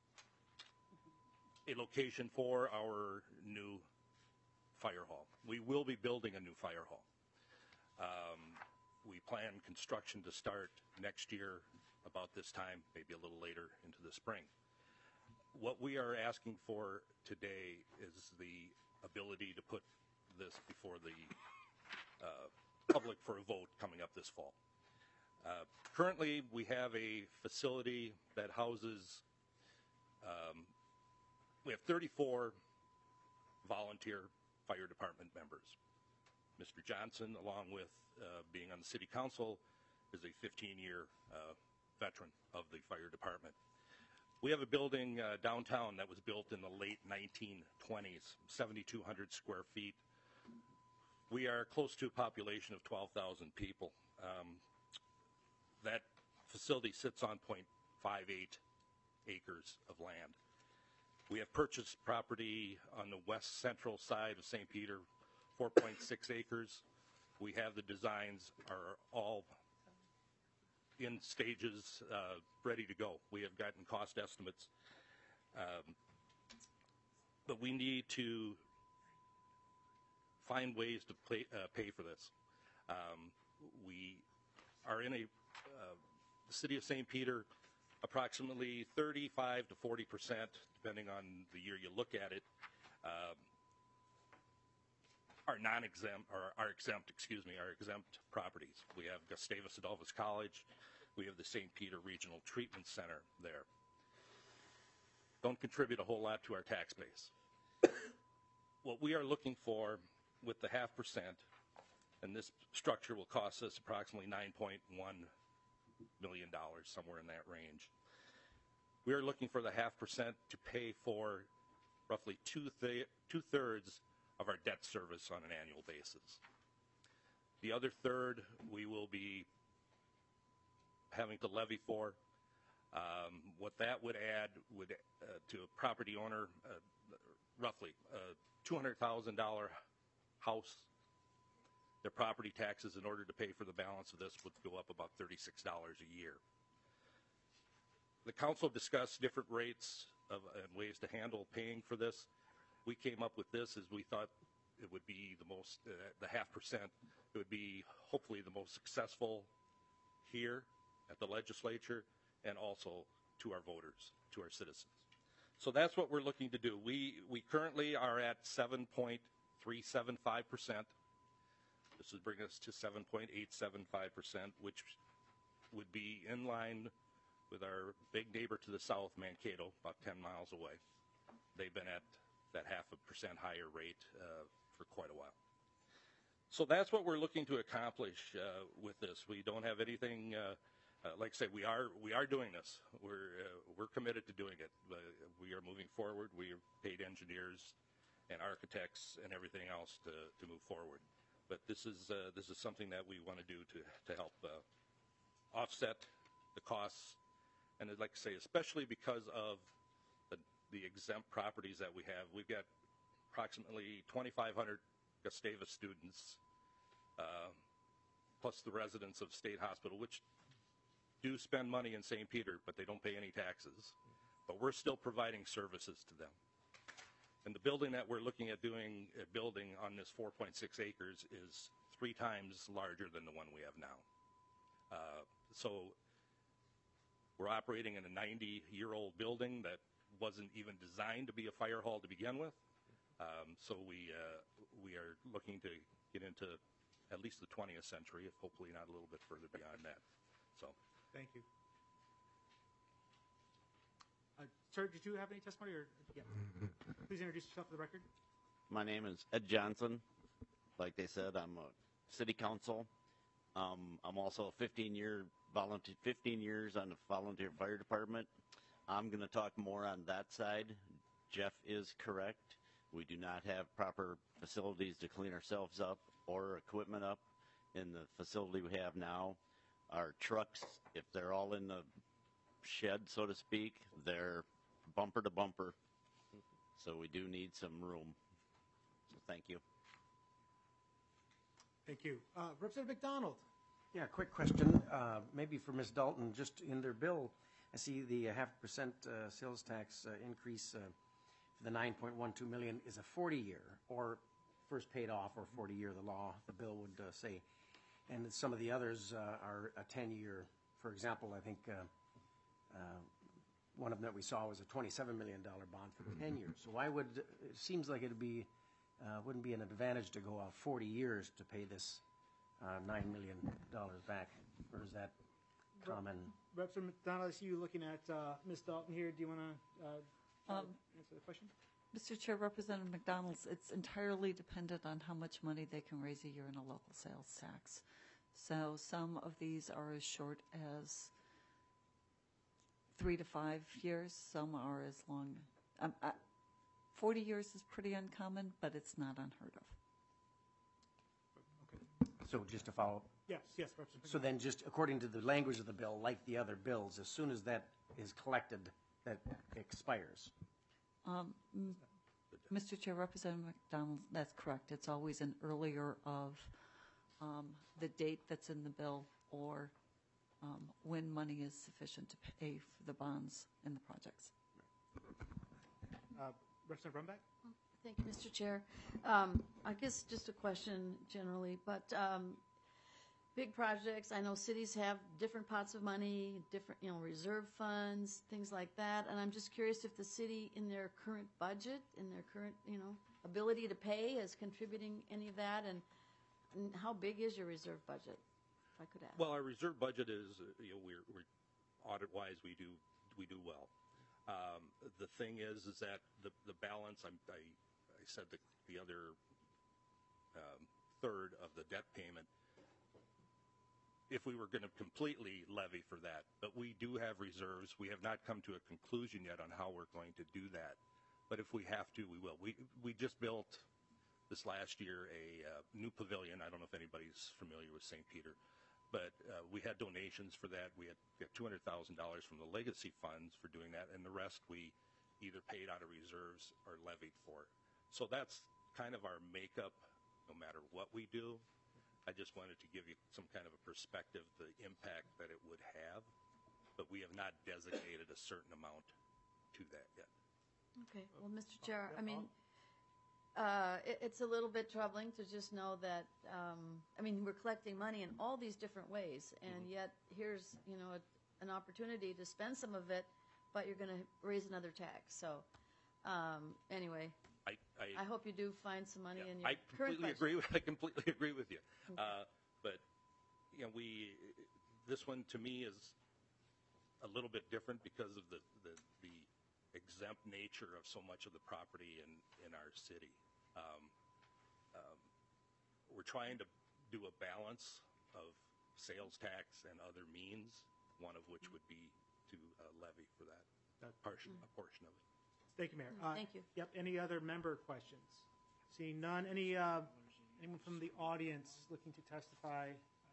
a location for our new fire hall. We will be building a new fire hall. Um, we plan construction to start next year about this time, maybe a little later into the spring. What we are asking for today is the ability to put this before the uh, public for a vote coming up this fall. Uh, currently, we have a facility that houses, um, we have thirty-four volunteer fire department members. Mister Johnson, along with uh, being on the city council, is a fifteen-year uh, veteran of the fire department. We have a building uh, downtown that was built in the late nineteen twenties, seventy-two hundred square feet. We are close to a population of twelve thousand people. Um, that facility sits on zero point five eight acres of land. We have purchased property on the west central side of Saint Peter, four point six acres. We have the designs are all in stages, uh, ready to go. We have gotten cost estimates. Um, but we need to find ways to pay, uh, pay for this. Um, we are in a, uh, the city of Saint Peter, approximately thirty-five to forty percent, depending on the year you look at it, um, are non-exempt, or are exempt, excuse me, are exempt properties. We have Gustavus Adolphus College. We have the Saint Peter Regional Treatment Center there. Don't contribute a whole lot to our tax base. What we are looking for with the half percent, and this structure will cost us approximately nine point one million dollars, somewhere in that range. We are looking for the half percent to pay for roughly two th- two-thirds of our debt service on an annual basis. The other third we will be having to levy for. Um, what that would add would uh, to a property owner, uh, roughly a two hundred thousand dollars house. Their property taxes, in order to pay for the balance of this, would go up about thirty-six dollars a year. The council discussed different rates of, and ways to handle paying for this. We came up with this as we thought it would be the most, uh, the half percent, it would be hopefully the most successful here at the legislature and also to our voters, to our citizens. So that's what we're looking to do. We, we currently are at seven point three seven five percent. This would bring us to seven point eight seven five percent, which would be in line with our big neighbor to the south, Mankato, about ten miles away. They've been at that half a percent higher rate uh, for quite a while. So that's what we're looking to accomplish uh, with this. We don't have anything, uh, uh, like I said, we are we are doing this. We're uh, we're committed to doing it. Uh, we are moving forward. We have paid engineers and architects and everything else to, to move forward. But this is uh, this is something that we want to do to to help uh, offset the costs, and I'd like to say, especially because of the, the exempt properties that we have. We've got approximately twenty-five hundred Gustavus students, uh, plus the residents of State Hospital, which do spend money in Saint Peter, but they don't pay any taxes. But we're still providing services to them. And the building that we're looking at doing, uh, building on this four point six acres is three times larger than the one we have now. Uh, so we're operating in a ninety-year-old building that wasn't even designed to be a fire hall to begin with. Um, so we uh, we are looking to get into at least the twentieth century, if hopefully not a little bit further beyond that. So, Thank you. Uh, sir, did you have any testimony? Or yeah, please introduce yourself for the record. My name is Ed Johnson. Like they said, I'm a city council. Um, I'm also a fifteen-year volunteer, fifteen years on the volunteer fire department. I'm going to talk more on that side. Jeff is correct. We do not have proper facilities to clean ourselves up or equipment up in the facility we have now. Our trucks, if they're all in the shed, so to speak, they're bumper to bumper. So we do need some room. So thank you. Thank you. Uh, Representative McDonald. Yeah, quick question, uh, maybe for Miz Dalton. Just in their bill, I see the uh, half percent uh, sales tax uh, increase uh, for the nine point one two million is a forty year, or first paid off, or forty year, the law, the bill would uh, say. And some of the others uh, are a ten year. For example, I think uh, uh, one of them that we saw was a twenty-seven million dollars bond for ten years. So why would, it seems like it'd be, uh, wouldn't be an advantage to go out forty years to pay this uh, nine million dollars back, or is that common? Representative McDonald, I see you looking at uh, Miz Dalton here. Do you want to uh, Um, answer the question? Mister Chair, Representative McDonald's, it's entirely dependent on how much money they can raise a year in a local sales tax. So some of these are as short as three to five years. Some are as long. Um, uh, forty years is pretty uncommon, but it's not unheard of. So just to follow up. Yes, yes, Representative. So then just according to the language of the bill, like the other bills, as soon as that is collected, that expires. Um, m- Mister Chair, Representative McDonald, that's correct. It's always an earlier of um, the date that's in the bill, or um, when money is sufficient to pay for the bonds in the projects. Uh, Representative Rumback? Thank you, Mister Chair. Um, I guess just a question generally, but um, big projects, I know cities have different pots of money, different, you know, reserve funds, things like that, and I'm just curious if the city, in their current budget, in their current, you know, ability to pay, is contributing any of that, and, and how big is your reserve budget, if I could ask? well, our reserve budget is, uh, you know, we're, we're audit-wise, we do we do well. Um, the thing is, is that the the balance, I'm, I I said the the other um, third of the debt payment, if we were going to completely levy for that, but we do have reserves. We have not come to a conclusion yet on how we're going to do that. But if we have to, we will. We we just built this last year a uh, new pavilion. I don't know if anybody's familiar with Saint Peter, but uh, we had donations for that. We had, we had two hundred thousand dollars from the legacy funds for doing that, and the rest we either paid out of reserves or levied for. So that's kind of our makeup no matter what we do. I just wanted to give you some kind of a perspective, the impact that it would have, but we have not designated a certain amount to that yet. Okay, well, Mister Chair, I mean, uh, it, it's a little bit troubling to just know that, um, I mean, we're collecting money in all these different ways, and yet here's, you know, a, an opportunity to spend some of it, but you're going to raise another tax. So, um, anyway, I, I, I hope you do find some money in your I current completely budget. agree with I completely agree with you. Okay. Uh, but you know, we this one to me is a little bit different because of the the, the exempt nature of so much of the property in, in our city. Um, um, we're trying to do a balance of sales tax and other means, one of which would be to uh, levy for that portion, a portion of it. Thank you, Mayor. Mm, thank you. Yep. Any other member questions? Seeing none. Any uh, anyone from the audience looking to testify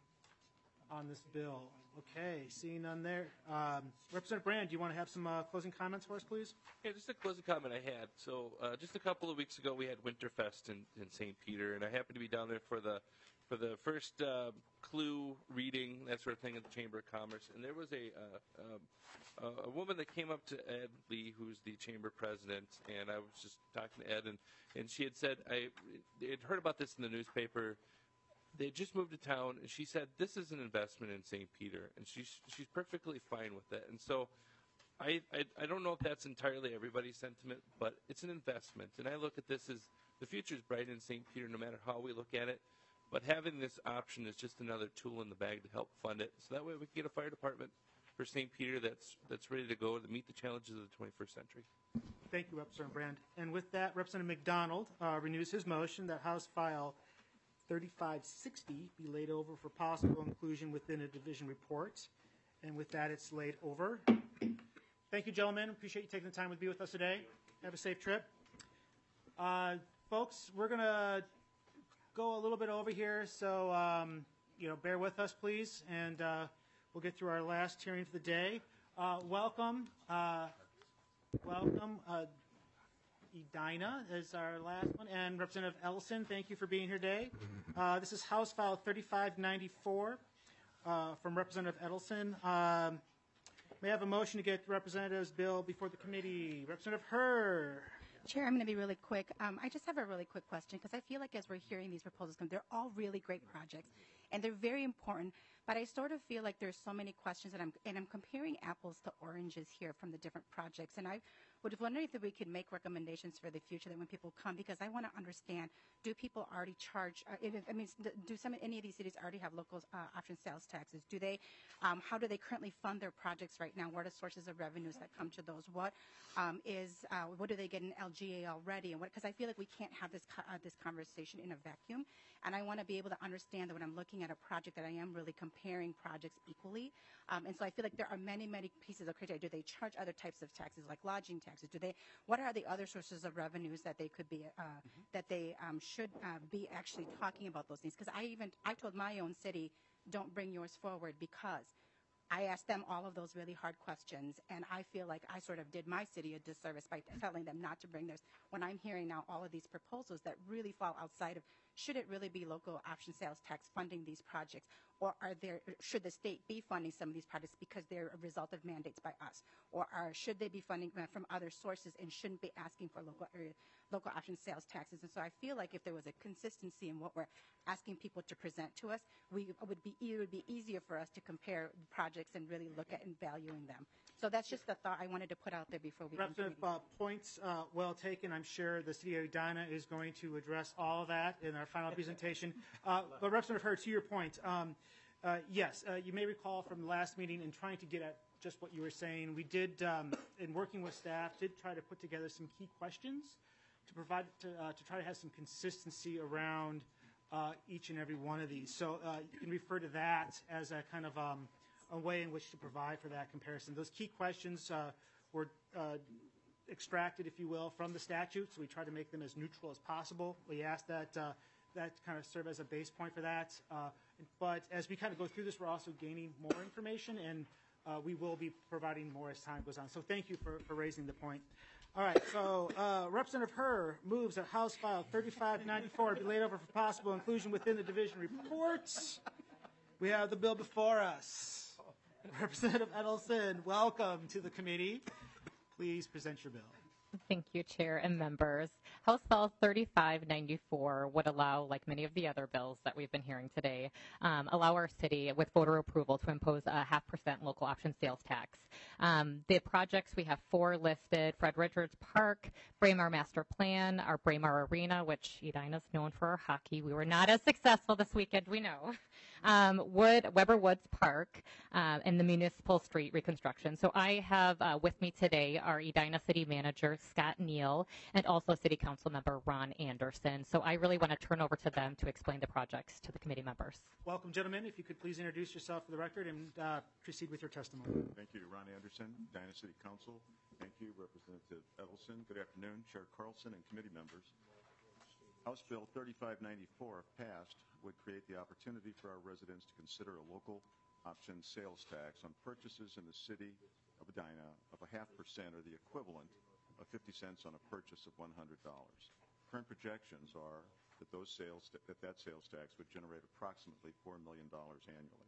on this bill? Okay. Seeing none there. Um, Representative Brand, do you want to have some uh, closing comments for us, please? Yeah, just a closing comment I had. So uh, just a couple of weeks ago, we had Winterfest in, in Saint Peter, and I happened to be down there for the for the first uh, clue reading, that sort of thing, at the Chamber of Commerce. And there was a uh, um, a woman that came up to Ed Lee, who's the Chamber President, and I was just talking to Ed, and, and she had said, I had heard about this in the newspaper. They had just moved to town, and she said, this is an investment in Saint Peter, and she's, she's perfectly fine with that. And so I, I, I don't know if that's entirely everybody's sentiment, but it's an investment. And I look at this as the future is bright in Saint Peter no matter how we look at it. But having this option is just another tool in the bag to help fund it. So that way we can get a fire department for Saint Peter that's that's ready to go to meet the challenges of the twenty-first century. Thank you, Representative Brand. And with that, Representative McDonald uh, renews his motion that House File thirty-five sixty be laid over for possible inclusion within a division report. And with that, it's laid over. Thank you, gentlemen. Appreciate you taking the time to be with us today. Have a safe trip. Uh, folks, we're going to go a little bit over here, so um, you know, bear with us, please, and uh, we'll get through our last hearing for the day. Uh, welcome, uh, welcome, uh, Edina is our last one, and Representative Ellison, thank you for being here today. Uh, this is House File thirty-five ninety-four uh, from Representative Edelson. Um, may I have a motion to get the representative's bill before the committee? Representative Herr. Chair, I'm going to be really quick. Um, I just have a really quick question because I feel like as we're hearing these proposals come, they're all really great projects and they're very important. But I sort of feel like there's so many questions, and I'm and I'm comparing apples to oranges here from the different projects. And I would wonder if we could make recommendations for the future that when people come, because I want to understand: do people already charge? Uh, if, I mean, do some any of these cities already have local uh, option sales taxes? Do they? Um, how do they currently fund their projects right now? What are the sources of revenues that come to those? What um, is uh, what do they get in L G A already? And what? Because I feel like we can't have this co- uh, this conversation in a vacuum. And I want to be able to understand that when I'm looking at a project that I am really comparing projects equally. Um, and so I feel like there are many, many pieces of criteria. Do they charge other types of taxes like lodging taxes? Do they? What are the other sources of revenues that they could be, uh, mm-hmm. that they um, should uh, be actually talking about those things? Because I even, I told my own city, don't bring yours forward because I asked them all of those really hard questions, and I feel like I sort of did my city a disservice by telling them not to bring theirs when I'm hearing now all of these proposals that really fall outside of, should it really be local option sales tax funding these projects, or are there, should the state be funding some of these projects because they're a result of mandates by us, or are, should they be funding from other sources and shouldn't be asking for local area, local option sales taxes? And so I feel like if there was a consistency in what we're asking people to present to us, we would be, it would be easier for us to compare projects and really look at and valuing them. So that's just the thought I wanted to put out there before we. Representative, uh, points uh, well taken. I'm sure the city of Edina is going to address all of that in our final presentation. Uh, but Representative Herr, to your point, um, uh, yes, uh, you may recall from the last meeting in trying to get at just what you were saying, we did, um, in working with staff, did try to put together some key questions to provide to, uh, to try to have some consistency around uh, each and every one of these. So uh, you can refer to that as a kind of um, a way in which to provide for that comparison. Those key questions uh, were uh, extracted, if you will, from the statute, so we try to make them as neutral as possible. We asked that uh, that kind of serve as a base point for that. Uh, but as we kind of go through this, we're also gaining more information, and uh, we will be providing more as time goes on. So thank you for, for raising the point. All right, so uh, Representative Herr moves that House File thirty-five ninety-four be laid over for possible inclusion within the division reports. We have the bill before us. Representative Edelson, welcome to the committee. Please present your bill. Thank you, Chair and members. House File thirty-five ninety-four would allow, like many of the other bills that we've been hearing today, um, allow our city, with voter approval, to impose a half percent local option sales tax. Um, the projects, we have four listed: Fred Richards Park, Braemar Master Plan, our Braemar Arena, which Edina is known for our hockey. We were not as successful this weekend, we know. Um, Wood, Weber Woods Park uh, and the municipal street reconstruction. So I have uh, with me today our Edina City Manager, Scott Neal, and also City Council Member Ron Anderson. So I really want to turn over to them to explain the projects to the committee members. Welcome, gentlemen. If you could please introduce yourself for the record and uh, proceed with your testimony. Thank you, Ron Anderson, Edina City Council. Thank you, Representative Edelson. Good afternoon, Chair Carlson and committee members. House Bill thirty-five ninety-four, if passed, would create the opportunity for our residents to consider a local option sales tax on purchases in the city of Edina of a half percent or the equivalent of fifty cents on a purchase of one hundred dollars. Current projections are that those sales that that sales tax would generate approximately four million dollars annually.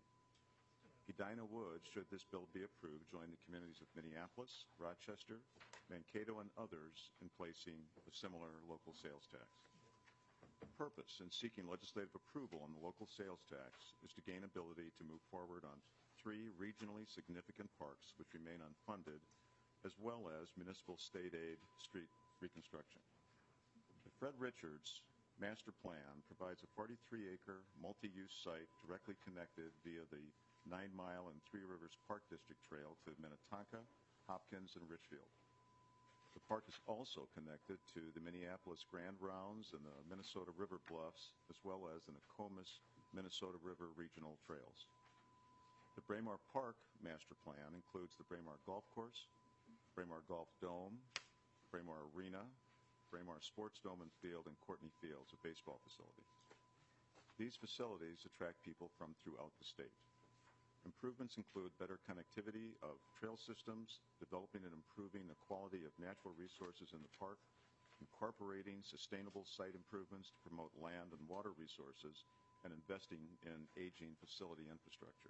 Edina would, should this bill be approved, join the communities of Minneapolis, Rochester, Mankato, and others in placing a similar local sales tax. The purpose in seeking legislative approval on the local sales tax is to gain ability to move forward on three regionally significant parks which remain unfunded, as well as municipal state aid street reconstruction. The Fred Richards Master Plan provides a forty-three acre multi-use site directly connected via the Nine Mile and Three Rivers Park District Trail to Minnetonka, Hopkins, and Richfield. The park is also connected to the Minneapolis Grand Rounds and the Minnesota River Bluffs, as well as the Nokomis Minnesota River Regional Trails. The Braemar Park Master Plan includes the Braemar Golf Course, Braemar Golf Dome, Braemar Arena, Braemar Sports Dome and Field, and Courtney Fields, a baseball facility. These facilities attract people from throughout the state. Improvements include better connectivity of trail systems, developing and improving the quality of natural resources in the park, incorporating sustainable site improvements to promote land and water resources, and investing in aging facility infrastructure.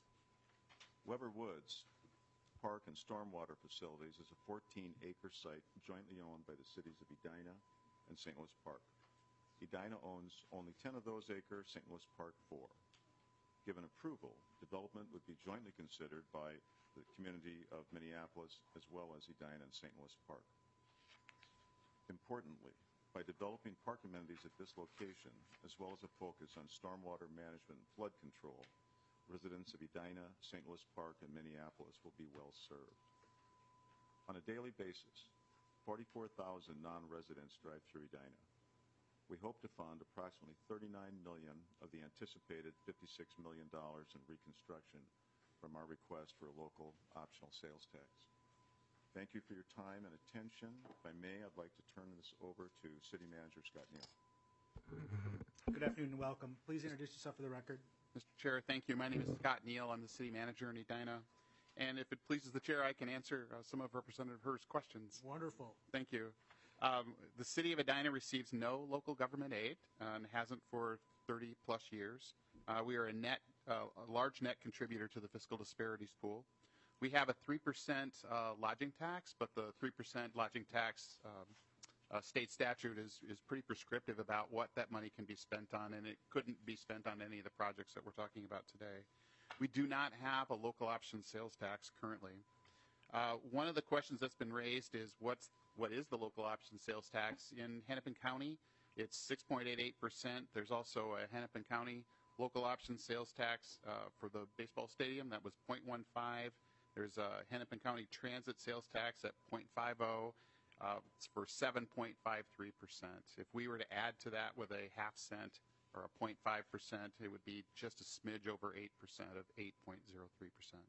Weber Woods Park and Stormwater Facilities is a fourteen acre site jointly owned by the cities of Edina and Saint Louis Park. Edina owns only ten of those acres, Saint Louis Park four. Given approval, development would be jointly considered by the community of Minneapolis as well as Edina and Saint Louis Park. Importantly, by developing park amenities at this location, as well as a focus on stormwater management and flood control, residents of Edina, Saint Louis Park, and Minneapolis will be well served. On a daily basis, forty-four thousand non-residents drive through Edina. We hope to fund approximately thirty-nine million dollars of the anticipated fifty-six million dollars in reconstruction from our request for a local optional sales tax. Thank you for your time and attention. If I may, I'd like to turn this over to City Manager Scott Neal. Good afternoon and welcome. Please introduce yourself for the record. Mister Chair, thank you. My name is Scott Neal. I'm the City Manager in Edina. And if it pleases the Chair, I can answer uh, some of Representative Hur's questions. Wonderful. Thank you. Um, the City of Edina receives no local government aid uh, and hasn't for thirty plus years. Uh, we are a net, uh, a large net contributor to the fiscal disparities pool. We have a three percent uh, lodging tax, but the three percent lodging tax um, uh, state statute is, is pretty prescriptive about what that money can be spent on, and it couldn't be spent on any of the projects that we're talking about today. We do not have a local option sales tax currently. Uh, one of the questions that's been raised is what's what is the local option sales tax in Hennepin County? It's six point eight eight percent. There's also a Hennepin County local option sales tax uh, for the baseball stadium that was zero point one five. There's a Hennepin County transit sales tax at zero point five zero. Uh, it's for seven point five three percent. If we were to add to that with a half cent or a zero point five percent, it would be just a smidge over eight percent of eight point zero three percent.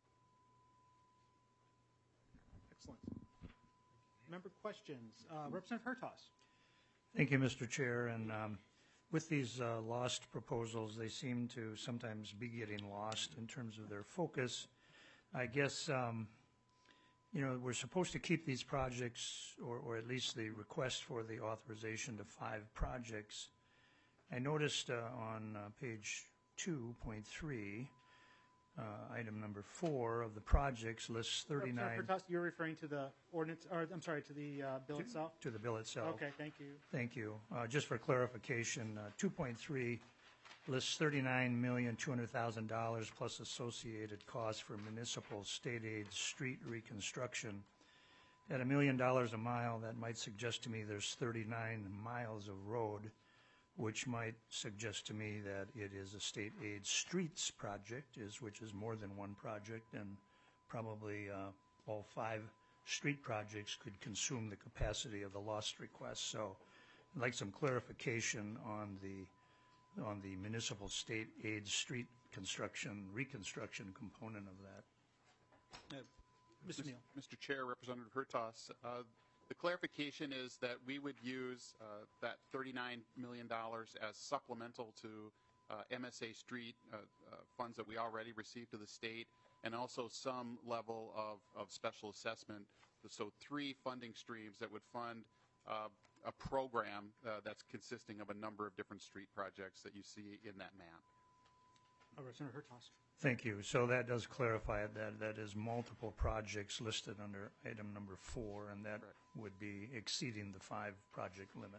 Excellent. Member questions. Uh, Representative Hertaus. Thank you, Mister Chair. And um, with these uh, lost proposals, they seem to sometimes be getting lost in terms of their focus. I guess, um, you know, we're supposed to keep these projects, or, or at least the request for the authorization to five projects. I noticed uh, on uh, page two point three, uh, item number four of the projects lists thirty-nine. Representative Hertaus, you're referring to the ordinance, or I'm sorry, to the uh, bill to, itself? To the bill itself. Okay, thank you. Thank you. Uh, just for clarification, uh, two point three lists thirty-nine million two hundred thousand dollars plus associated costs for municipal state aid street reconstruction. At a million dollars a mile, that might suggest to me there's thirty-nine miles of road. which might suggest to me that it is a state aid streets project, is which is more than one project, and probably uh, all five street projects could consume the capacity of the lost request. So I'd like some clarification on the on the municipal state aid street construction, reconstruction component of that. Uh, Mister Neal. Mister Chair, Representative Hertas, uh, the clarification is that we would use uh, that thirty-nine million dollars as supplemental to uh, M S A street uh, uh, funds that we already received to the state, and also some level of, of special assessment. So three funding streams that would fund uh, a program uh, that's consisting of a number of different street projects that you see in that map. Oh, Representative Hertas. Thank you. So that does clarify it, that that is multiple projects listed under item number four, and that Correct. Would be exceeding the five project limit.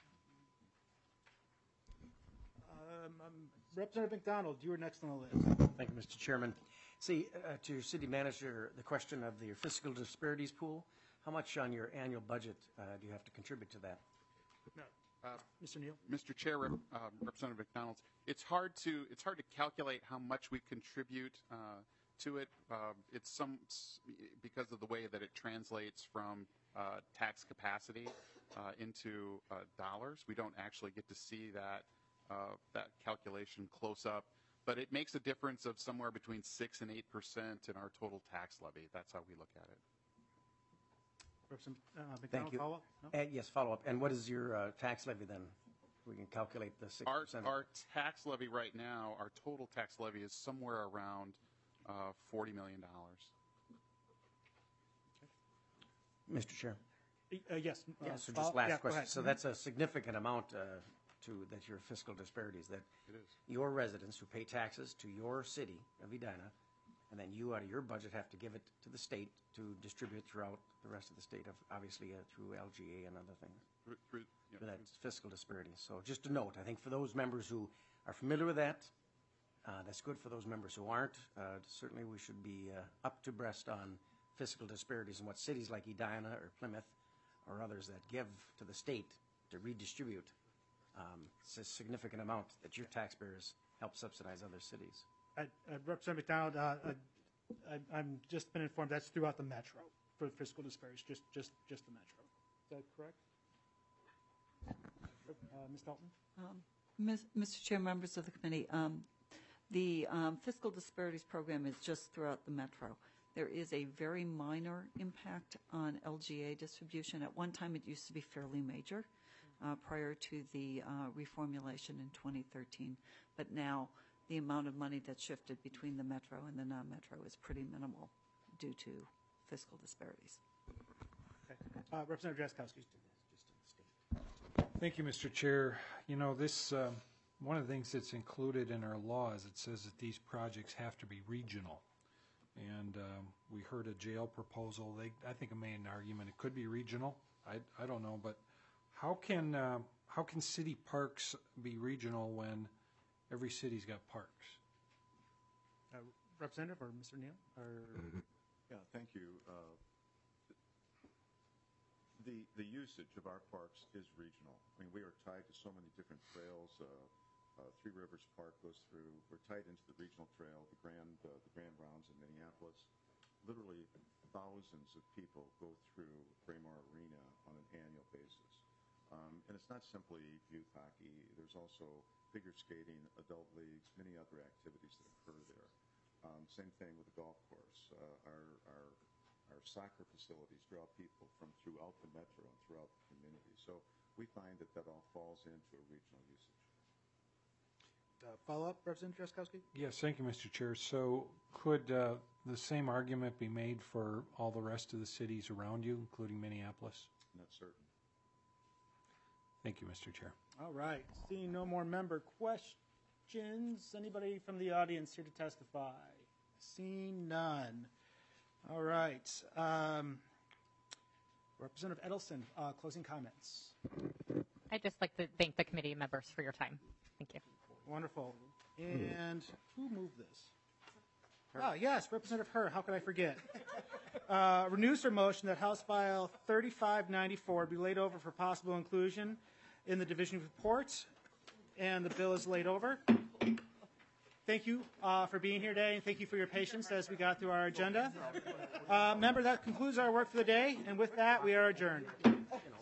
Um, um, Representative McDonald, you were next on the list. Thank you, Mister Chairman. See, uh, to your city manager, the question of the fiscal disparities pool, how much on your annual budget uh, do you have to contribute to that? No. Uh, Mister Neal. Mister Chair, Rep, uh, Representative McDonald, it's hard to it's hard to calculate how much we contribute uh, to it. Uh, it's some because of the way that it translates from uh, tax capacity uh, into uh, dollars. We don't actually get to see that uh, that calculation close up, but it makes a difference of somewhere between six and eight percent in our total tax levy. That's how we look at it. Representative uh, McDonald, Thank you. follow up? No? Uh, yes, follow up. And what is your uh, tax levy then? We can calculate the six percent. Our, our tax levy right now, our total tax levy is somewhere around uh, forty million dollars. Mister Chair. Uh, yes. Uh, Yeah, so follow- just last yeah, go question. ahead. So that's a significant amount uh, to that your fiscal disparities, that It is. your residents who pay taxes to your city of Edina, and then you out of your budget have to give it to the state to distribute throughout the rest of the state, of obviously uh, through L G A and other things. Through, through, yeah, For that fiscal disparity. So just a note, I think for those members who are familiar with that, uh, that's good. For those members who aren't, uh, certainly we should be uh, up to breast on fiscal disparities and what cities like Edina or Plymouth or others that give to the state to redistribute. Um, it's a significant amount that your taxpayers help subsidize other cities. Uh, uh, Representative McDonald, uh, uh, I, I'm just been informed that's throughout the metro for fiscal disparities, just just just the metro. Is that correct? Uh, Miz Dalton? Um, Miz Mister Chair, members of the committee, um, the um, fiscal disparities program is just throughout the metro. There is a very minor impact on L G A distribution. At one time, it used to be fairly major uh, prior to the uh, reformulation in twenty thirteen. But now, the amount of money that's shifted between the metro and the non-metro is pretty minimal due to fiscal disparities. Okay. Uh, Representative Jaskowski. Thank you, Mister Chair. You know, this, um, one of the things that's included in our law is it says that these projects have to be regional. And um, we heard a jail proposal. They, I think, made an argument it could be regional. I, I don't know, but how can uh, how can city parks be regional when every city's got parks? Uh, Representative or Mister Neal? Or Yeah, thank you. Uh, the the usage of our parks is regional. I mean, we are tied to so many different trails. Uh, uh, Three Rivers Park goes through. We're tied into the regional trail, the Grand uh, the Grand Rounds in Minneapolis. Literally, thousands of people go through Braemar Arena on an annual basis. Um, and it's not simply youth hockey. There's also figure skating, adult leagues, many other activities that occur there. Um, same thing with the golf course. Uh, our, our, our soccer facilities draw people from throughout the metro and throughout the community. So we find that that all falls into a regional usage. uh, follow up, Representative Jaskowski? Yes, thank you, Mister Chair. So could uh, the same argument be made for all the rest of the cities around you, including Minneapolis? Not certain. Thank you, Mister Chair. All right. Seeing no more member questions, anybody from the audience here to testify? Seeing none. All right. Um, Representative Edelson, uh, closing comments. I'd just like to thank the committee members for your time. Thank you. Wonderful. And who moved this? Ah, yes, Representative Herr. How could I forget? Uh, renews her motion that House File thirty-five ninety-four be laid over for possible inclusion in the division report. and the bill is laid over. Thank you uh, for being here today, and thank you for your patience as we got through our agenda. Uh, member, that concludes our work for the day, and with that, we are adjourned.